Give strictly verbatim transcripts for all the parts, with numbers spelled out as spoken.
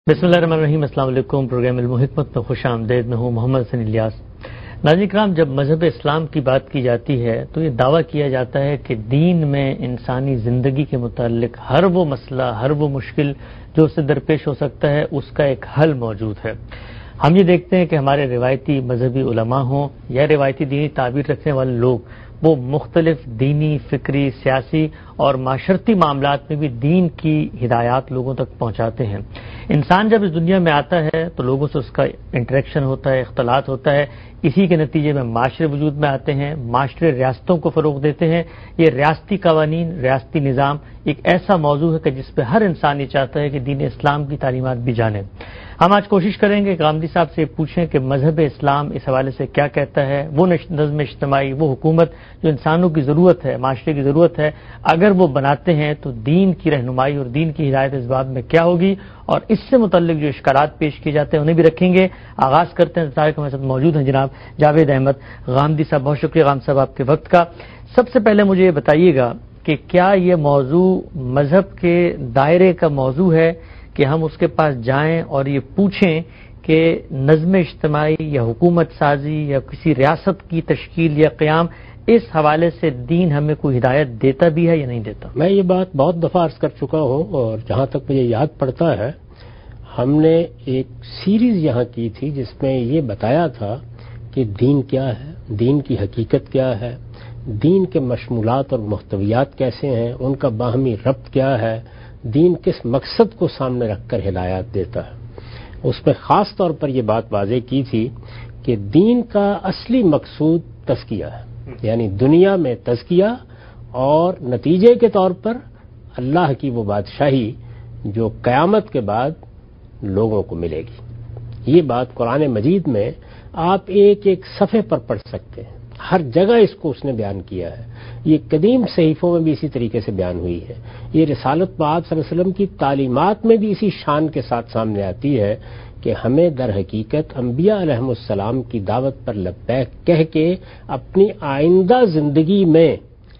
بسم اللہ الرحمن الرحیم۔ السلام علیکم۔ پروگرام علم و حکمت میں خوش آمدید۔ میں ہوں محمد حسن الیاس۔ ناظرین کرام، جب مذہب اسلام کی بات کی جاتی ہے تو یہ دعویٰ کیا جاتا ہے کہ دین میں انسانی زندگی کے متعلق ہر وہ مسئلہ، ہر وہ مشکل جو اس سے درپیش ہو سکتا ہے، اس کا ایک حل موجود ہے۔ ہم یہ دیکھتے ہیں کہ ہمارے روایتی مذہبی علماء ہوں یا روایتی دینی تعبیر رکھنے والے لوگ، وہ مختلف دینی، فکری، سیاسی اور معاشرتی معاملات میں بھی دین کی ہدایات لوگوں تک پہنچاتے ہیں۔ انسان جب اس دنیا میں آتا ہے تو لوگوں سے اس کا انٹریکشن ہوتا ہے، اختلاط ہوتا ہے، اسی کے نتیجے میں معاشرے وجود میں آتے ہیں، معاشرے ریاستوں کو فروغ دیتے ہیں۔ یہ ریاستی قوانین، ریاستی نظام ایک ایسا موضوع ہے کہ جس پہ ہر انسان یہ چاہتا ہے کہ دین اسلام کی تعلیمات بھی جانے۔ ہم آج کوشش کریں گے کہ غامدی صاحب سے پوچھیں کہ مذہب اسلام اس حوالے سے کیا کہتا ہے، وہ نظم اجتماعی، وہ حکومت جو انسانوں کی ضرورت ہے، معاشرے کی ضرورت ہے، اگر وہ بناتے ہیں تو دین کی رہنمائی اور دین کی ہدایت اس باب میں کیا ہوگی، اور اس سے متعلق جو اشکالات پیش کیے جاتے ہیں انہیں بھی رکھیں گے۔ آغاز کرتے ہیں۔ ظاہر ہمارے ساتھ موجود ہیں جناب جاوید احمد غامدی صاحب۔ بہت شکریہ غام صاحب آپ کے وقت کا۔ سب سے پہلے مجھے یہ بتائیے گا کہ کیا یہ موضوع مذہب کے دائرے کا موضوع ہے کہ ہم اس کے پاس جائیں اور یہ پوچھیں کہ نظم اجتماعی یا حکومت سازی یا کسی ریاست کی تشکیل یا قیام، اس حوالے سے دین ہمیں کوئی ہدایت دیتا بھی ہے یا نہیں دیتا؟ میں یہ بات بہت دفعہ عرض کر چکا ہوں، اور جہاں تک مجھے یاد پڑتا ہے ہم نے ایک سیریز یہاں کی تھی جس میں یہ بتایا تھا کہ دین کیا ہے، دین کی حقیقت کیا ہے، دین کے مشمولات اور محتویات کیسے ہیں، ان کا باہمی ربط کیا ہے، دین کس مقصد کو سامنے رکھ کر ہدایات دیتا ہے۔ اس میں خاص طور پر یہ بات واضح کی تھی کہ دین کا اصلی مقصود تزکیہ ہے، یعنی دنیا میں تزکیہ، اور نتیجے کے طور پر اللہ کی وہ بادشاہی جو قیامت کے بعد لوگوں کو ملے گی۔ یہ بات قرآن مجید میں آپ ایک ایک صفحے پر پڑھ سکتے ہیں، ہر جگہ اس کو اس نے بیان کیا ہے۔ یہ قدیم صحیفوں میں بھی اسی طریقے سے بیان ہوئی ہے، یہ رسالت پاک صلی اللہ علیہ وسلم کی تعلیمات میں بھی اسی شان کے ساتھ سامنے آتی ہے کہ ہمیں در حقیقت انبیاء علیہم السلام کی دعوت پر لبیک کہہ کے اپنی آئندہ زندگی میں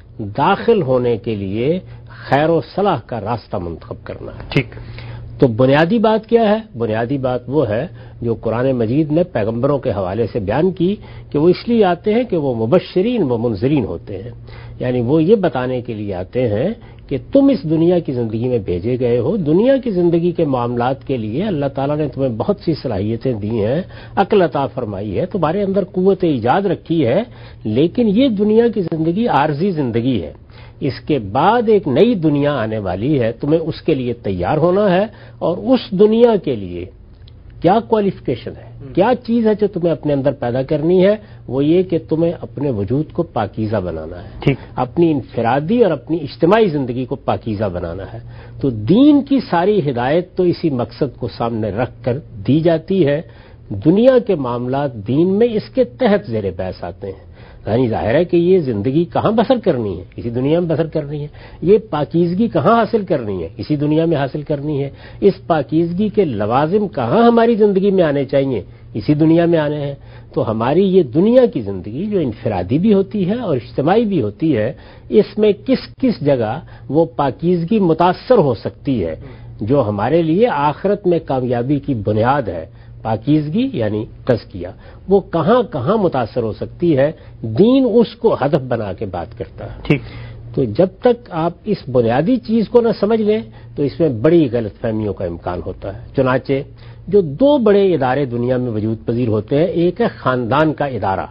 داخل ہونے کے لیے خیر و صلاح کا راستہ منتخب کرنا ہے۔ ٹھیک۔ تو بنیادی بات کیا ہے؟ بنیادی بات وہ ہے جو قرآن مجید نے پیغمبروں کے حوالے سے بیان کی کہ وہ اس لیے آتے ہیں کہ وہ مبشرین و منذرین ہوتے ہیں، یعنی وہ یہ بتانے کے لیے آتے ہیں کہ تم اس دنیا کی زندگی میں بھیجے گئے ہو، دنیا کی زندگی کے معاملات کے لیے اللہ تعالیٰ نے تمہیں بہت سی صلاحیتیں دی ہیں، عقل عطا فرمائی ہے، تمہارے اندر قوت ایجاد رکھی ہے، لیکن یہ دنیا کی زندگی عارضی زندگی ہے، اس کے بعد ایک نئی دنیا آنے والی ہے، تمہیں اس کے لیے تیار ہونا ہے، اور اس دنیا کے لیے کیا کوالیفیکیشن ہے، کیا چیز ہے جو تمہیں اپنے اندر پیدا کرنی ہے، وہ یہ کہ تمہیں اپنے وجود کو پاکیزہ بنانا ہے، ٹھیک، اپنی انفرادی اور اپنی اجتماعی زندگی کو پاکیزہ بنانا ہے۔ تو دین کی ساری ہدایت تو اسی مقصد کو سامنے رکھ کر دی جاتی ہے۔ دنیا کے معاملات دین میں اس کے تحت زیر بحث آتے ہیں، یعنی ظاہر ہے کہ یہ زندگی کہاں بسر کرنی ہے، اسی دنیا میں بسر کرنی ہے، یہ پاکیزگی کہاں حاصل کرنی ہے، اسی دنیا میں حاصل کرنی ہے، اس پاکیزگی کے لوازم کہاں ہماری زندگی میں آنے چاہیے، اسی دنیا میں آنے ہیں۔ تو ہماری یہ دنیا کی زندگی جو انفرادی بھی ہوتی ہے اور اجتماعی بھی ہوتی ہے، اس میں کس کس جگہ وہ پاکیزگی متاثر ہو سکتی ہے جو ہمارے لیے آخرت میں کامیابی کی بنیاد ہے۔ پاکیزگی یعنی تزکیہ وہ کہاں کہاں متاثر ہو سکتی ہے، دین اس کو ہدف بنا کے بات کرتا ہے۔ ٹھیک۔ تو جب تک آپ اس بنیادی چیز کو نہ سمجھ لیں تو اس میں بڑی غلط فہمیوں کا امکان ہوتا ہے۔ چنانچہ جو دو بڑے ادارے دنیا میں وجود پذیر ہوتے ہیں، ایک ہے خاندان کا ادارہ۔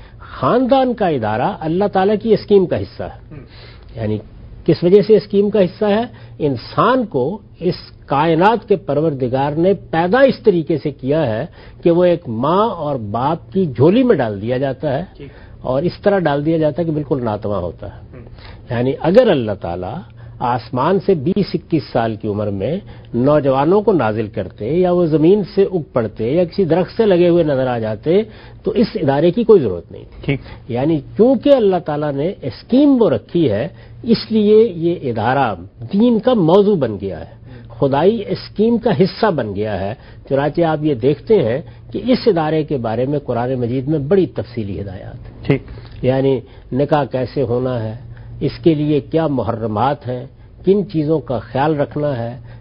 خاندان کا ادارہ اللہ تعالیٰ کی اسکیم کا حصہ ہے، یعنی کس وجہ سے اسکیم کا حصہ ہے؟ انسان کو اس کائنات کے پروردگار نے پیدا اس طریقے سے کیا ہے کہ وہ ایک ماں اور باپ کی جھولی میں ڈال دیا جاتا ہے، اور اس طرح ڈال دیا جاتا ہے کہ بالکل ناتواں ہوتا ہے۔ یعنی اگر اللہ تعالیٰ آسمان سے بیس اکیس سال کی عمر میں نوجوانوں کو نازل کرتے، یا وہ زمین سے اگ پڑتے، یا کسی درخت سے لگے ہوئے نظر آ جاتے، تو اس ادارے کی کوئی ضرورت نہیں تھی۔ یعنی کیونکہ اللہ تعالیٰ نے اسکیم وہ رکھی ہے، اس لیے یہ ادارہ دین کا موضوع بن گیا ہے، خدائی اسکیم کا حصہ بن گیا ہے۔ چنانچہ آپ یہ دیکھتے ہیں کہ اس ادارے کے بارے میں قرآن مجید میں بڑی تفصیلی ہدایات ہیں، ٹھیک، یعنی نکاح کیسے ہونا ہے، اس کے لیے کیا محرمات ہیں، کن چیزوں کا خیال رکھنا ہے،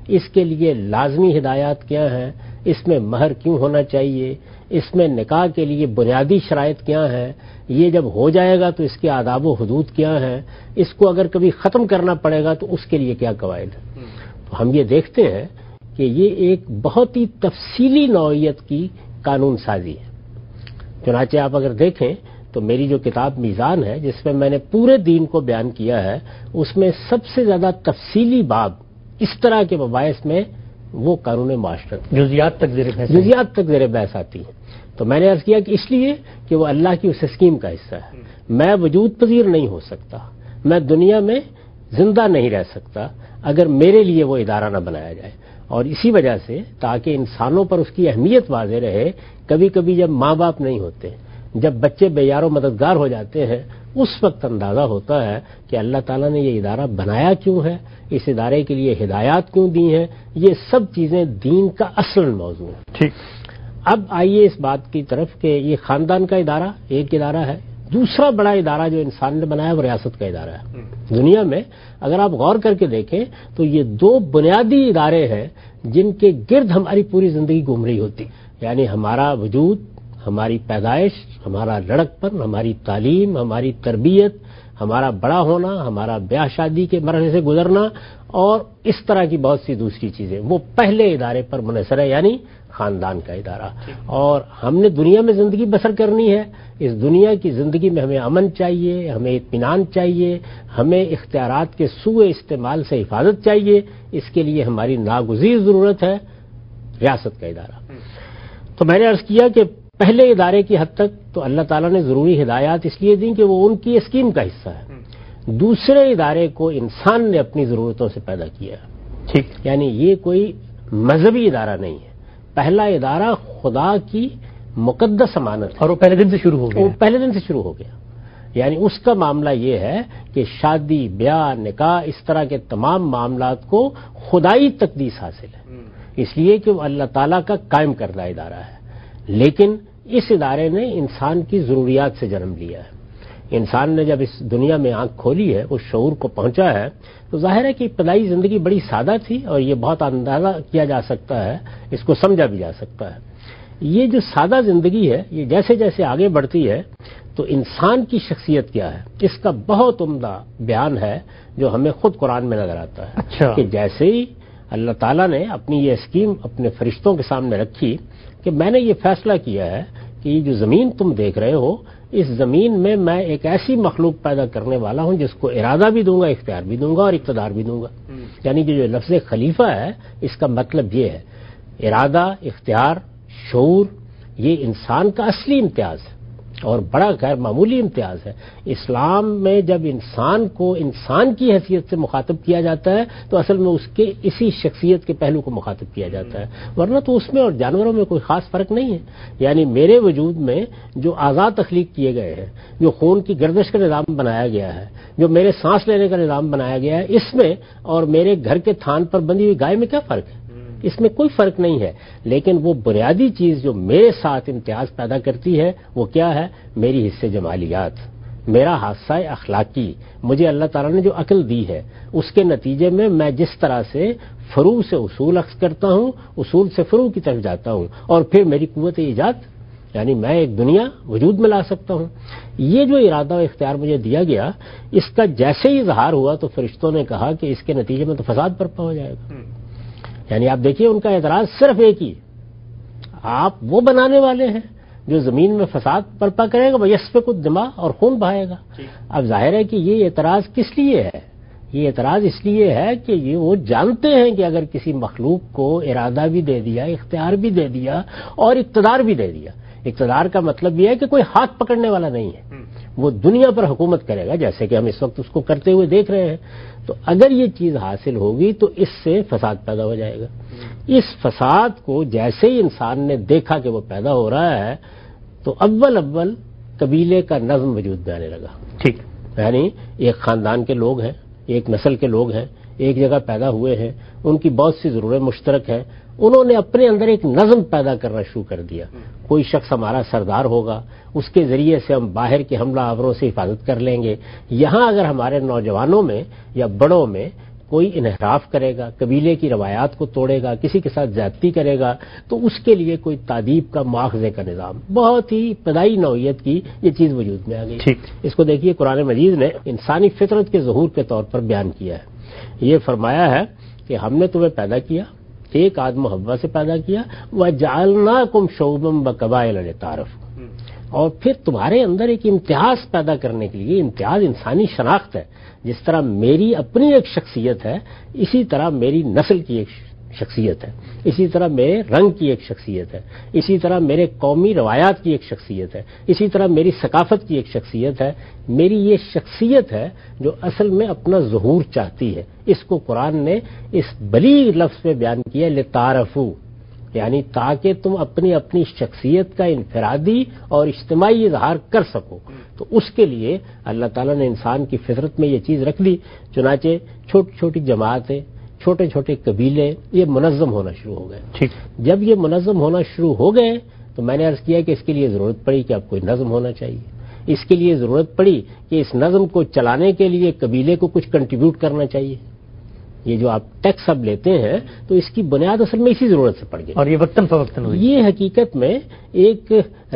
اس کے لیے لازمی ہدایات کیا ہیں، اس میں مہر کیوں ہونا چاہیے، اس میں نکاح کے لیے بنیادی شرائط کیا ہیں، یہ جب ہو جائے گا تو اس کے آداب و حدود کیا ہیں، اس کو اگر کبھی ختم کرنا پڑے گا تو اس کے لیے کیا قواعد ہیں۔ تو ہم یہ دیکھتے ہیں کہ یہ ایک بہت ہی تفصیلی نوعیت کی قانون سازی ہے۔ چنانچہ آپ اگر دیکھیں تو میری جو کتاب میزان ہے، جس میں میں نے پورے دین کو بیان کیا ہے، اس میں سب سے زیادہ تفصیلی باب اس طرح کے مباحث میں وہ قانون معاشرت جزیات تک زیر بحث جزیات تک زیر بحث آتی ہیں۔ تو میں نے عرض کیا کہ اس لیے کہ وہ اللہ کی اس اسکیم کا حصہ ہے۔ میں وجود پذیر نہیں ہو سکتا، میں دنیا میں زندہ نہیں رہ سکتا اگر میرے لیے وہ ادارہ نہ بنایا جائے، اور اسی وجہ سے تاکہ انسانوں پر اس کی اہمیت واضح رہے، کبھی کبھی جب ماں باپ نہیں ہوتے، جب بچے بے یار و مددگار ہو جاتے ہیں، اس وقت اندازہ ہوتا ہے کہ اللہ تعالیٰ نے یہ ادارہ بنایا کیوں ہے، اس ادارے کے لیے ہدایات کیوں دی ہیں۔ یہ سب چیزیں دین کا اصل موضوع ہے۔ ٹھیک، اب آئیے اس بات کی طرف کہ یہ خاندان کا ادارہ ایک ادارہ ہے، دوسرا بڑا ادارہ جو انسان نے بنایا وہ ریاست کا ادارہ ہے۔ دنیا میں اگر آپ غور کر کے دیکھیں تو یہ دو بنیادی ادارے ہیں جن کے گرد ہماری پوری زندگی گھوم رہی ہوتی، یعنی ہمارا وجود، ہماری پیدائش، ہمارا لڑکپن، ہماری تعلیم، ہماری تربیت، ہمارا بڑا ہونا، ہمارا بیاہ شادی کے مرحلے سے گزرنا، اور اس طرح کی بہت سی دوسری چیزیں وہ پہلے ادارے پر منحصر ہے، یعنی خاندان کا ادارہ۔ اور ہم نے دنیا میں زندگی بسر کرنی ہے، اس دنیا کی زندگی میں ہمیں امن چاہیے، ہمیں اطمینان چاہیے، ہمیں اختیارات کے سوء استعمال سے حفاظت چاہیے، اس کے لیے ہماری ناگزیر ضرورت ہے ریاست کا ادارہ۔ تو میں نے عرض کیا کہ پہلے ادارے کی حد تک تو اللہ تعالیٰ نے ضروری ہدایات اس لیے دیں کہ وہ ان کی اسکیم کا حصہ ہے۔ دوسرے ادارے کو انسان نے اپنی ضرورتوں سے پیدا کیا ہے، ٹھیک، یعنی یہ کوئی مذہبی ادارہ نہیں ہے۔ پہلا ادارہ خدا کی مقدس امانت ہے، اور وہ پہلے دن سے شروع ہو گیا۔ وہ پہلے دن سے شروع ہو گیا، یعنی اس کا معاملہ یہ ہے کہ شادی، بیاہ، نکاح، اس طرح کے تمام معاملات کو خدائی تقدیس حاصل ہے، اس لیے کہ وہ اللہ تعالیٰ کا قائم کردہ ادارہ ہے۔ لیکن اس ادارے نے انسان کی ضروریات سے جنم لیا ہے۔ انسان نے جب اس دنیا میں آنکھ کھولی ہے، اس شعور کو پہنچا ہے، تو ظاہر ہے کہ ابتدائی زندگی بڑی سادہ تھی، اور یہ بہت اندازہ کیا جا سکتا ہے، اس کو سمجھا بھی جا سکتا ہے۔ یہ جو سادہ زندگی ہے، یہ جیسے جیسے آگے بڑھتی ہے تو انسان کی شخصیت کیا ہے، اس کا بہت عمدہ بیان ہے جو ہمیں خود قرآن میں نظر آتا ہے۔ اچھا، کہ جیسے ہی اللہ تعالیٰ نے اپنی یہ اسکیم اپنے فرشتوں کے سامنے رکھی کہ میں نے یہ فیصلہ کیا ہے کہ یہ جو زمین تم دیکھ رہے ہو، اس زمین میں میں ایک ایسی مخلوق پیدا کرنے والا ہوں جس کو ارادہ بھی دوں گا، اختیار بھی دوں گا اور اقتدار بھی دوں گا۔ یعنی کہ جو لفظ خلیفہ ہے، اس کا مطلب یہ ہے ارادہ، اختیار، شعور، یہ انسان کا اصلی امتیاز ہے اور بڑا غیر معمولی امتیاز ہے۔ اسلام میں جب انسان کو انسان کی حیثیت سے مخاطب کیا جاتا ہے تو اصل میں اس کے اسی شخصیت کے پہلو کو مخاطب کیا جاتا ہے، ورنہ تو اس میں اور جانوروں میں کوئی خاص فرق نہیں ہے۔ یعنی میرے وجود میں جو اعضاء تخلیق کیے گئے ہیں، جو خون کی گردش کا نظام بنایا گیا ہے، جو میرے سانس لینے کا نظام بنایا گیا ہے، اس میں اور میرے گھر کے تھان پر بندھی ہوئی گائے میں کیا فرق ہے؟ اس میں کوئی فرق نہیں ہے۔ لیکن وہ بنیادی چیز جو میرے ساتھ امتیاز پیدا کرتی ہے وہ کیا ہے؟ میری حصے جمالیات، میرا حادثہ اخلاقی، مجھے اللہ تعالیٰ نے جو عقل دی ہے، اس کے نتیجے میں میں جس طرح سے فروع سے اصول اخذ کرتا ہوں، اصول سے فروع کی طرف جاتا ہوں، اور پھر میری قوت ایجاد، یعنی میں ایک دنیا وجود میں لا سکتا ہوں۔ یہ جو ارادہ و اختیار مجھے دیا گیا، اس کا جیسے ہی اظہار ہوا تو فرشتوں نے کہا کہ اس کے نتیجے میں تو فساد برپا ہو جائے گا۔ یعنی آپ دیکھیے ان کا اعتراض صرف ایک ہی، آپ وہ بنانے والے ہیں جو زمین میں فساد برپا کرے گا، وہ یسفک الدماء اور خون بہائے گا۔ اب ظاہر ہے کہ یہ اعتراض کس لیے ہے؟ یہ اعتراض اس لیے ہے کہ یہ وہ جانتے ہیں کہ اگر کسی مخلوق کو ارادہ بھی دے دیا، اختیار بھی دے دیا اور اقتدار بھی دے دیا، اقتدار کا مطلب یہ ہے کہ کوئی ہاتھ پکڑنے والا نہیں ہے، وہ دنیا پر حکومت کرے گا، جیسے کہ ہم اس وقت اس کو کرتے ہوئے دیکھ رہے ہیں۔ تو اگر یہ چیز حاصل ہوگی تو اس سے فساد پیدا ہو جائے گا۔ اس فساد کو جیسے ہی انسان نے دیکھا کہ وہ پیدا ہو رہا ہے تو اول اول قبیلے کا نظم وجود میں آنے لگا۔ ٹھیک، یعنی ایک خاندان کے لوگ ہیں، ایک نسل کے لوگ ہیں، ایک جگہ پیدا ہوئے ہیں، ان کی بہت سی ضرورتیں مشترک ہیں، انہوں نے اپنے اندر ایک نظم پیدا کرنا شروع کر دیا۔ کوئی شخص ہمارا سردار ہوگا، اس کے ذریعے سے ہم باہر کے حملہ آوروں سے حفاظت کر لیں گے۔ یہاں اگر ہمارے نوجوانوں میں یا بڑوں میں کوئی انحراف کرے گا، قبیلے کی روایات کو توڑے گا، کسی کے ساتھ زیادتی کرے گا، تو اس کے لیے کوئی تادیب کا مواخذے کا نظام، بہت ہی ابتدائی نوعیت کی یہ چیز وجود میں آ گئی۔ اس کو دیکھیے قرآن مجید نے انسانی فطرت کے ظہور کے طور پر بیان کیا ہے۔ یہ فرمایا ہے کہ ہم نے تمہیں پیدا کیا، ایک آدم و حوا سے پیدا کیا، وَجَعَلْنَاكُمْ شُعُوبًا وَقَبَائِلَ لِتَعَارَفُوا، اور پھر تمہارے اندر ایک امتیاز پیدا کرنے کے لیے، امتیاز انسانی شناخت ہے۔ جس طرح میری اپنی ایک شخصیت ہے، اسی طرح میری نسل کی ایک شخصیت ہے، اسی طرح میرے رنگ کی ایک شخصیت ہے، اسی طرح میرے قومی روایات کی ایک شخصیت ہے، اسی طرح میری ثقافت کی ایک شخصیت ہے۔ میری یہ شخصیت ہے جو اصل میں اپنا ظہور چاہتی ہے۔ اس کو قرآن نے اس بلیغ لفظ میں بیان کیا، لتعارفوا، یعنی تاکہ تم اپنی اپنی شخصیت کا انفرادی اور اجتماعی اظہار کر سکو۔ تو اس کے لیے اللہ تعالیٰ نے انسان کی فطرت میں یہ چیز رکھ دی، چنانچہ چھوٹی چھوٹی جماعتیں، چھوٹے چھوٹے قبیلے یہ منظم ہونا شروع ہو گئے۔ ٹھیک، جب یہ منظم ہونا شروع ہو گئے تو میں نے عرض کیا کہ اس کے لیے ضرورت پڑی کہ اب کوئی نظم ہونا چاہیے، اس کے لیے ضرورت پڑی کہ اس نظم کو چلانے کے لیے قبیلے کو کچھ کنٹریبیوٹ کرنا چاہیے۔ یہ جو آپ ٹیکس اب لیتے ہیں تو اس کی بنیاد اصل میں اسی ضرورت سے پڑ گئی، اور یہ وقتاً فوقتاً ہوئی۔ یہ حقیقت میں ایک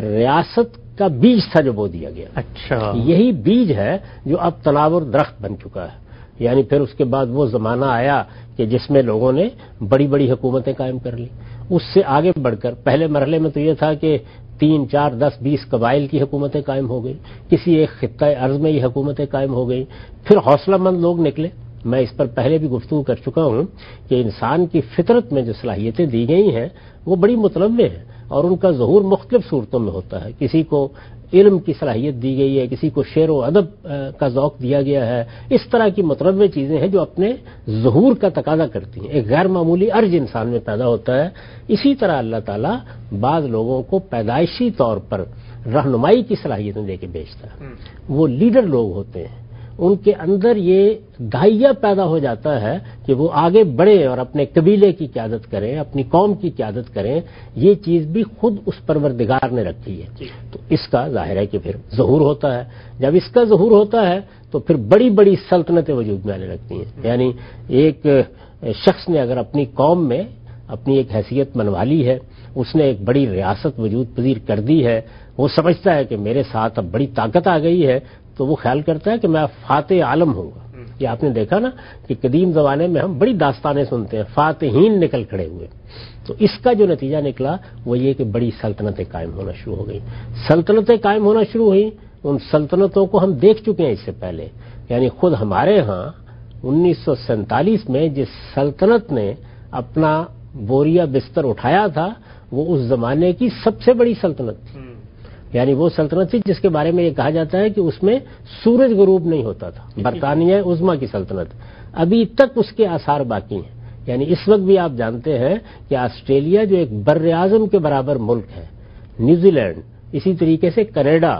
ریاست کا بیج تھا جو بو دیا گیا۔ اچھا، یہی بیج ہے جو اب تناور درخت بن چکا ہے۔ یعنی پھر اس کے بعد وہ زمانہ آیا کہ جس میں لوگوں نے بڑی بڑی حکومتیں قائم کر لی۔ اس سے آگے بڑھ کر پہلے مرحلے میں تو یہ تھا کہ تین چار دس بیس قبائل کی حکومتیں قائم ہو گئی، کسی ایک خطۂ ارض میں یہ حکومتیں قائم ہو گئی۔ پھر حوصلہ مند لوگ نکلے، میں اس پر پہلے بھی گفتگو کر چکا ہوں کہ انسان کی فطرت میں جو صلاحیتیں دی گئی ہیں وہ بڑی متنوع ہیں اور ان کا ظہور مختلف صورتوں میں ہوتا ہے۔ کسی کو علم کی صلاحیت دی گئی ہے، کسی کو شعر و ادب کا ذوق دیا گیا ہے۔ اس طرح کی متنوع چیزیں ہیں جو اپنے ظہور کا تقاضا کرتی ہیں، ایک غیر معمولی ارج انسان میں پیدا ہوتا ہے۔ اسی طرح اللہ تعالیٰ بعض لوگوں کو پیدائشی طور پر رہنمائی کی صلاحیتیں دے کے بھیجتا ہے۔ وہ لیڈر لوگ ہوتے ہیں، ان کے اندر یہ داعیہ پیدا ہو جاتا ہے کہ وہ آگے بڑھیں اور اپنے قبیلے کی قیادت کریں، اپنی قوم کی قیادت کریں۔ یہ چیز بھی خود اس پروردگار نے رکھی ہے، تو اس کا ظاہر ہے کہ پھر ظہور ہوتا ہے۔ جب اس کا ظہور ہوتا ہے تو پھر بڑی بڑی سلطنتیں وجود میں آنے لگتی ہیں۔ یعنی ایک شخص نے اگر اپنی قوم میں اپنی ایک حیثیت منوا لی ہے، اس نے ایک بڑی ریاست وجود پذیر کر دی ہے، وہ سمجھتا ہے کہ میرے ساتھ اب بڑی طاقت آ گئی ہے، تو وہ خیال کرتا ہے کہ میں فاتح عالم ہوں گا۔ یہ آپ نے دیکھا نا کہ قدیم زمانے میں ہم بڑی داستانیں سنتے ہیں، فاتحین نکل کھڑے ہوئے۔ تو اس کا جو نتیجہ نکلا وہ یہ کہ بڑی سلطنتیں قائم ہونا شروع ہو گئی۔ سلطنتیں قائم ہونا شروع ہوئی، ان سلطنتوں کو ہم دیکھ چکے ہیں اس سے پہلے۔ یعنی خود ہمارے ہاں انیس سو سینتالیس میں جس سلطنت نے اپنا بوریا بستر اٹھایا تھا وہ اس زمانے کی سب سے بڑی سلطنت تھی۔ یعنی وہ سلطنت تھی جس کے بارے میں یہ کہا جاتا ہے کہ اس میں سورج غروب نہیں ہوتا تھا، برطانیہ عظمیٰ کی سلطنت۔ ابھی تک اس کے آثار باقی ہیں۔ یعنی اس وقت بھی آپ جانتے ہیں کہ آسٹریلیا جو ایک بر اعظم کے برابر ملک ہے، نیوزی لینڈ، اسی طریقے سے کینیڈا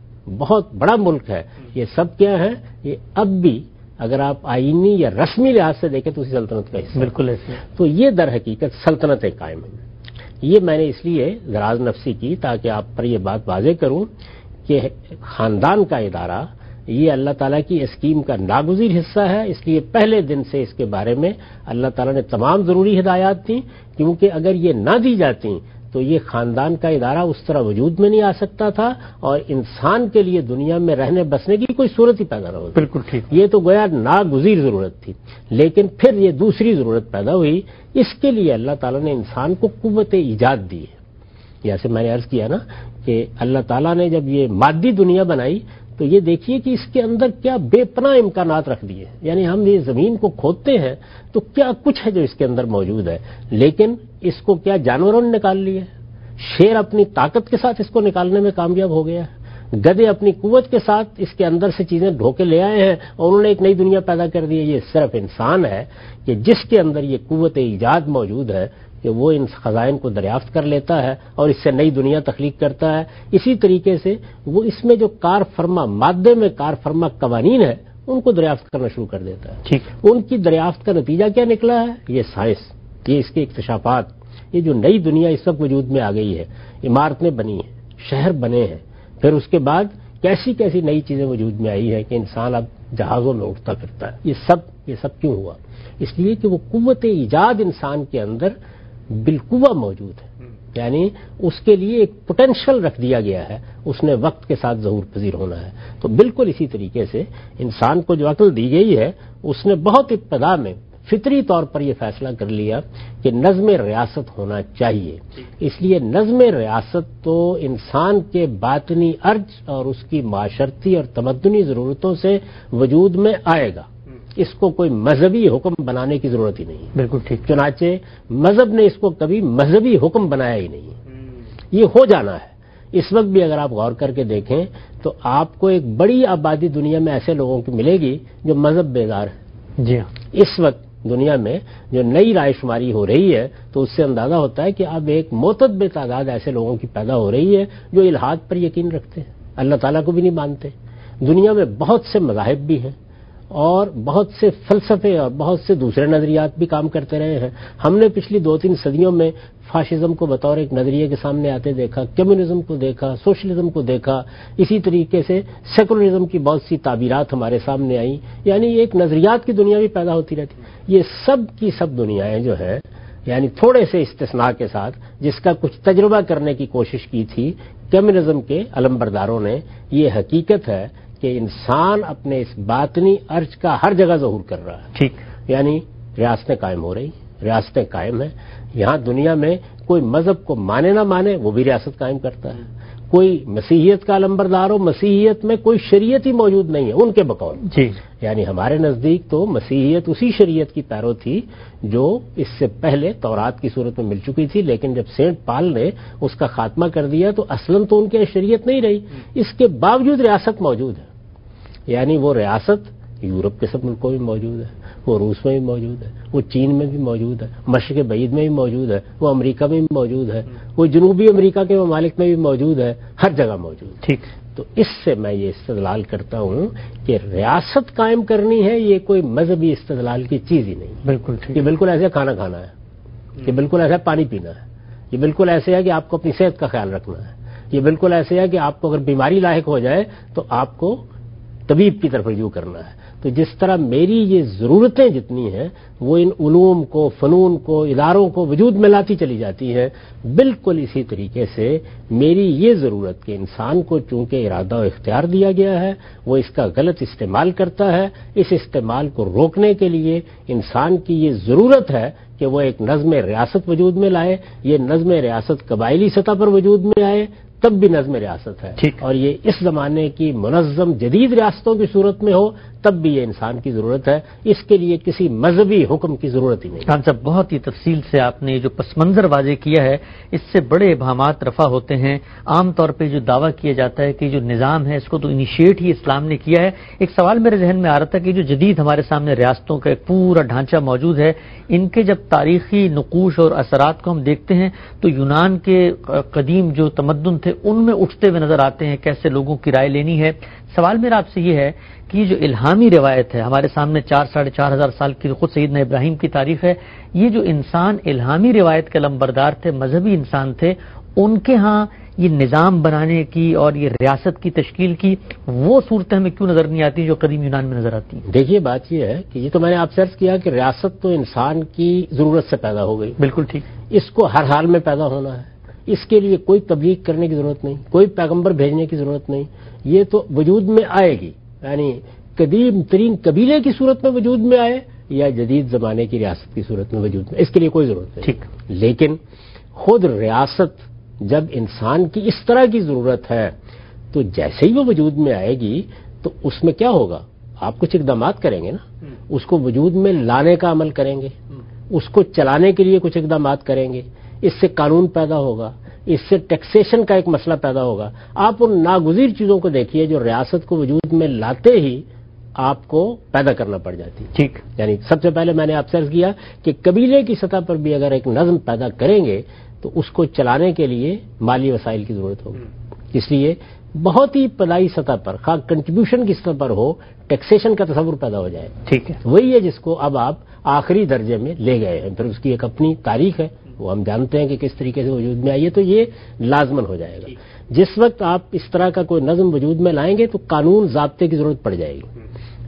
بہت بڑا ملک ہے، یہ سب کیا ہے؟ یہ اب بھی اگر آپ آئینی یا رسمی لحاظ سے دیکھیں تو اسی سلطنت کا حصہ۔ بالکل ایسے۔ تو یہ در حقیقت سلطنتیں قائم ہیں۔ یہ میں نے اس لیے ذراز نفسی کی تاکہ آپ پر یہ بات واضح کروں کہ خاندان کا ادارہ یہ اللہ تعالیٰ کی اسکیم کا ناگزیر حصہ ہے۔ اس لیے پہلے دن سے اس کے بارے میں اللہ تعالیٰ نے تمام ضروری ہدایات دیں، کیونکہ اگر یہ نہ دی جاتی تو یہ خاندان کا ادارہ اس طرح وجود میں نہیں آ سکتا تھا اور انسان کے لیے دنیا میں رہنے بسنے کی کوئی صورت ہی پیدا نہ ہوتی۔ بالکل ٹھیک، یہ تو گویا ناگزیر ضرورت تھی، لیکن پھر یہ دوسری ضرورت پیدا ہوئی۔ اس کے لیے اللہ تعالیٰ نے انسان کو قوت ایجاد دی ہے۔ جیسے میں نے عرض کیا نا کہ اللہ تعالیٰ نے جب یہ مادی دنیا بنائی تو یہ دیکھیے کہ اس کے اندر کیا بے پناہ امکانات رکھ دیے۔ یعنی ہم یہ زمین کو کھودتے ہیں تو کیا کچھ ہے جو اس کے اندر موجود ہے، لیکن اس کو کیا جانوروں نے نکال لیا ہے؟ شیر اپنی طاقت کے ساتھ اس کو نکالنے میں کامیاب ہو گیا ہے، گدھے اپنی قوت کے ساتھ اس کے اندر سے چیزیں ڈھو کے لے آئے ہیں اور انہوں نے ایک نئی دنیا پیدا کر دی ہے۔ یہ صرف انسان ہے کہ جس کے اندر یہ قوت ایجاد موجود ہے کہ وہ ان خزائن کو دریافت کر لیتا ہے اور اس سے نئی دنیا تخلیق کرتا ہے۔ اسی طریقے سے وہ اس میں جو کار فرما مادے میں کار فرما قوانین ہے ان کو دریافت کرنا شروع کر دیتا ہے۔ ان کی دریافت کا نتیجہ کیا نکلا ہے؟ یہ سائنس، یہ اس کے اکتشافات، یہ جو نئی دنیا اس وقت وجود میں آ گئی ہے، عمارتیں بنی ہیں، شہر بنے ہیں، پھر اس کے بعد کیسی کیسی نئی چیزیں وجود میں آئی ہیں کہ انسان اب جہازوں میں اٹھتا پھرتا ہے۔ یہ سب یہ سب کیوں ہوا؟ اس لیے کہ وہ قوت ایجاد انسان کے اندر بالقوہ موجود ہے، یعنی اس کے لیے ایک پوٹینشل رکھ دیا گیا ہے، اس نے وقت کے ساتھ ظہور پذیر ہونا ہے۔ تو بالکل اسی طریقے سے انسان کو جو عقل دی گئی ہے اس نے بہت ابتدا میں فطری طور پر یہ فیصلہ کر لیا کہ نظم ریاست ہونا چاہیے، اس لیے نظم ریاست تو انسان کے باطنی ارج اور اس کی معاشرتی اور تمدنی ضرورتوں سے وجود میں آئے گا، اس کو کوئی مذہبی حکم بنانے کی ضرورت ہی نہیں۔ بالکل ٹھیک۔ چنانچہ مذہب نے اس کو کبھی مذہبی حکم بنایا ہی نہیں، یہ ہو جانا ہے۔ اس وقت بھی اگر آپ غور کر کے دیکھیں تو آپ کو ایک بڑی آبادی دنیا میں ایسے لوگوں کی ملے گی جو مذہب بیزار ہے۔ جی ہاں، اس وقت دنیا میں جو نئی رائے شماری ہو رہی ہے تو اس سے اندازہ ہوتا ہے کہ اب ایک معتدل تعداد ایسے لوگوں کی پیدا ہو رہی ہے جو الحاد پر یقین رکھتے ہیں، اللہ تعالیٰ کو بھی نہیں مانتے۔ دنیا میں بہت سے مذاہب بھی ہیں اور بہت سے فلسفے اور بہت سے دوسرے نظریات بھی کام کرتے رہے ہیں۔ ہم نے پچھلی دو تین صدیوں میں فاشزم کو بطور ایک نظریے کے سامنے آتے دیکھا، کمیونزم کو دیکھا، سوشلزم کو دیکھا، اسی طریقے سے سیکولرزم کی بہت سی تعبیرات ہمارے سامنے آئیں، یعنی ایک نظریات کی دنیا بھی پیدا ہوتی رہتی۔ یہ سب کی سب دنیایں جو ہیں، یعنی تھوڑے سے استثناء کے ساتھ جس کا کچھ تجربہ کرنے کی کوشش کی تھی کمیونزم کے علمبرداروں نے، یہ حقیقت ہے کہ انسان اپنے اس باطنی ارج کا ہر جگہ ظہور کر رہا ہے۔ ٹھیک، یعنی ریاستیں قائم ہو رہی، ریاستیں قائم ہیں، یہاں دنیا میں کوئی مذہب کو مانے نہ مانے وہ بھی ریاست قائم کرتا ہے۔ کوئی مسیحیت کا علمبردار ہو، مسیحیت میں کوئی شریعت ہی موجود نہیں ہے ان کے بقول، جی، یعنی ہمارے نزدیک تو مسیحیت اسی شریعت کی پیرو تھی جو اس سے پہلے تورات کی صورت میں مل چکی تھی، لیکن جب سینٹ پال نے اس کا خاتمہ کر دیا تو اصلاً تو ان کے شریعت نہیں رہی، اس کے باوجود ریاست موجود ہے۔ یعنی وہ ریاست یورپ کے سب ملکوں میں موجود ہے، وہ روس میں بھی موجود ہے، وہ چین میں بھی موجود ہے، مشرق بعید میں بھی موجود ہے، وہ امریکہ میں بھی موجود ہے، وہ جنوبی امریکہ کے ممالک میں بھی موجود ہے، ہر جگہ موجود ہے۔ ٹھیک، تو اس سے میں یہ استدلال کرتا ہوں کہ ریاست قائم کرنی ہے، یہ کوئی مذہبی استدلال کی چیز ہی نہیں۔ بالکل ٹھیک، یہ بالکل ایسے کھانا کھانا ہے، یہ بالکل ایسا پانی پینا ہے، یہ بالکل ایسے ہے کہ آپ کو اپنی صحت کا خیال رکھنا ہے، یہ بالکل ایسے ہے کہ آپ کو اگر بیماری لاحق ہو جائے تو آپ کو طبیب کی طرف رجوع کرنا ہے۔ تو جس طرح میری یہ ضرورتیں جتنی ہیں وہ ان علوم کو، فنون کو، اداروں کو وجود میں لاتی چلی جاتی ہیں، بالکل اسی طریقے سے میری یہ ضرورت کہ انسان کو چونکہ ارادہ و اختیار دیا گیا ہے وہ اس کا غلط استعمال کرتا ہے، اس استعمال کو روکنے کے لیے انسان کی یہ ضرورت ہے کہ وہ ایک نظم ریاست وجود میں لائے، یہ نظم ریاست قبائلی سطح پر وجود میں آئے تب بھی نظم ریاست ہے، اور یہ اس زمانے کی منظم جدید ریاستوں کی صورت میں ہو تب بھی یہ انسان کی ضرورت ہے، اس کے لیے کسی مذہبی حکم کی ضرورت ہی نہیں۔ خان صاحب، بہت ہی تفصیل سے آپ نے جو پس منظر واضح کیا ہے، اس سے بڑے ابہامات رفع ہوتے ہیں۔ عام طور پہ جو دعویٰ کیا جاتا ہے کہ جو نظام ہے اس کو تو انیشیٹ ہی اسلام نے کیا ہے۔ ایک سوال میرے ذہن میں آ رہا تھا کہ جو جدید ہمارے سامنے ریاستوں کا ایک پورا ڈھانچہ موجود ہے، ان کے جب تاریخی نقوش اور اثرات کو ہم دیکھتے ہیں تو یونان کے قدیم جو تمدن تھے ان میں اٹھتے ہوئے نظر آتے ہیں، کیسے لوگوں کی رائے لینی ہے۔ سوال میرا آپ سے یہ ہے کہ یہ جو الہامی روایت ہے ہمارے سامنے چار ساڑھے چار ہزار سال کی خود سیدنا ابراہیم کی تاریخ ہے، یہ جو انسان الہامی روایت کے علمبردار تھے، مذہبی انسان تھے، ان کے ہاں یہ نظام بنانے کی اور یہ ریاست کی تشکیل کی وہ صورتیں ہمیں کیوں نظر نہیں آتی جو قدیم یونان میں نظر آتی ہیں؟ دیکھیے بات یہ ہے کہ یہ تو میں نے آپ سے عرض کیا کہ ریاست تو انسان کی ضرورت سے پیدا ہو گئی، بالکل ٹھیک، اس کو ہر حال میں پیدا ہونا ہے، اس کے لیے کوئی تبلیغ کرنے کی ضرورت نہیں، کوئی پیغمبر بھیجنے کی ضرورت نہیں، یہ تو وجود میں آئے گی، یعنی قدیم ترین قبیلے کی صورت میں وجود میں آئے یا جدید زمانے کی ریاست کی صورت میں وجود میں، اس کے لیے کوئی ضرورت نہیں۔ ٹھیک، لیکن خود ریاست جب انسان کی اس طرح کی ضرورت ہے تو جیسے ہی وہ وجود میں آئے گی تو اس میں کیا ہوگا، آپ کچھ اقدامات کریں گے نا، اس کو وجود میں لانے کا عمل کریں گے، اس کو چلانے کے لیے کچھ اقدامات کریں گے، اس سے قانون پیدا ہوگا، اس سے ٹیکسیشن کا ایک مسئلہ پیدا ہوگا۔ آپ ان ناگزیر چیزوں کو دیکھیے جو ریاست کو وجود میں لاتے ہی آپ کو پیدا کرنا پڑ جاتی ہے۔ ٹھیک، یعنی سب سے پہلے میں نے آپ سے عرض کیا کہ قبیلے کی سطح پر بھی اگر ایک نظم پیدا کریں گے تو اس کو چلانے کے لیے مالی وسائل کی ضرورت ہوگی، اس لیے بہت ہی ابتدائی سطح پر خواہ کنٹریبیوشن کی سطح پر ہو ٹیکسیشن کا تصور پیدا ہو جائے۔ ٹھیک ہے، وہی ہے جس کو اب آپ آخری درجے میں لے گئے ہیں، پھر اس کی ایک اپنی تاریخ ہے، وہ ہم جانتے ہیں کہ کس طریقے سے وجود میں آئی ہے، تو یہ لازمن ہو جائے گا۔ جس وقت آپ اس طرح کا کوئی نظم وجود میں لائیں گے تو قانون ضابطے کی ضرورت پڑ جائے گی،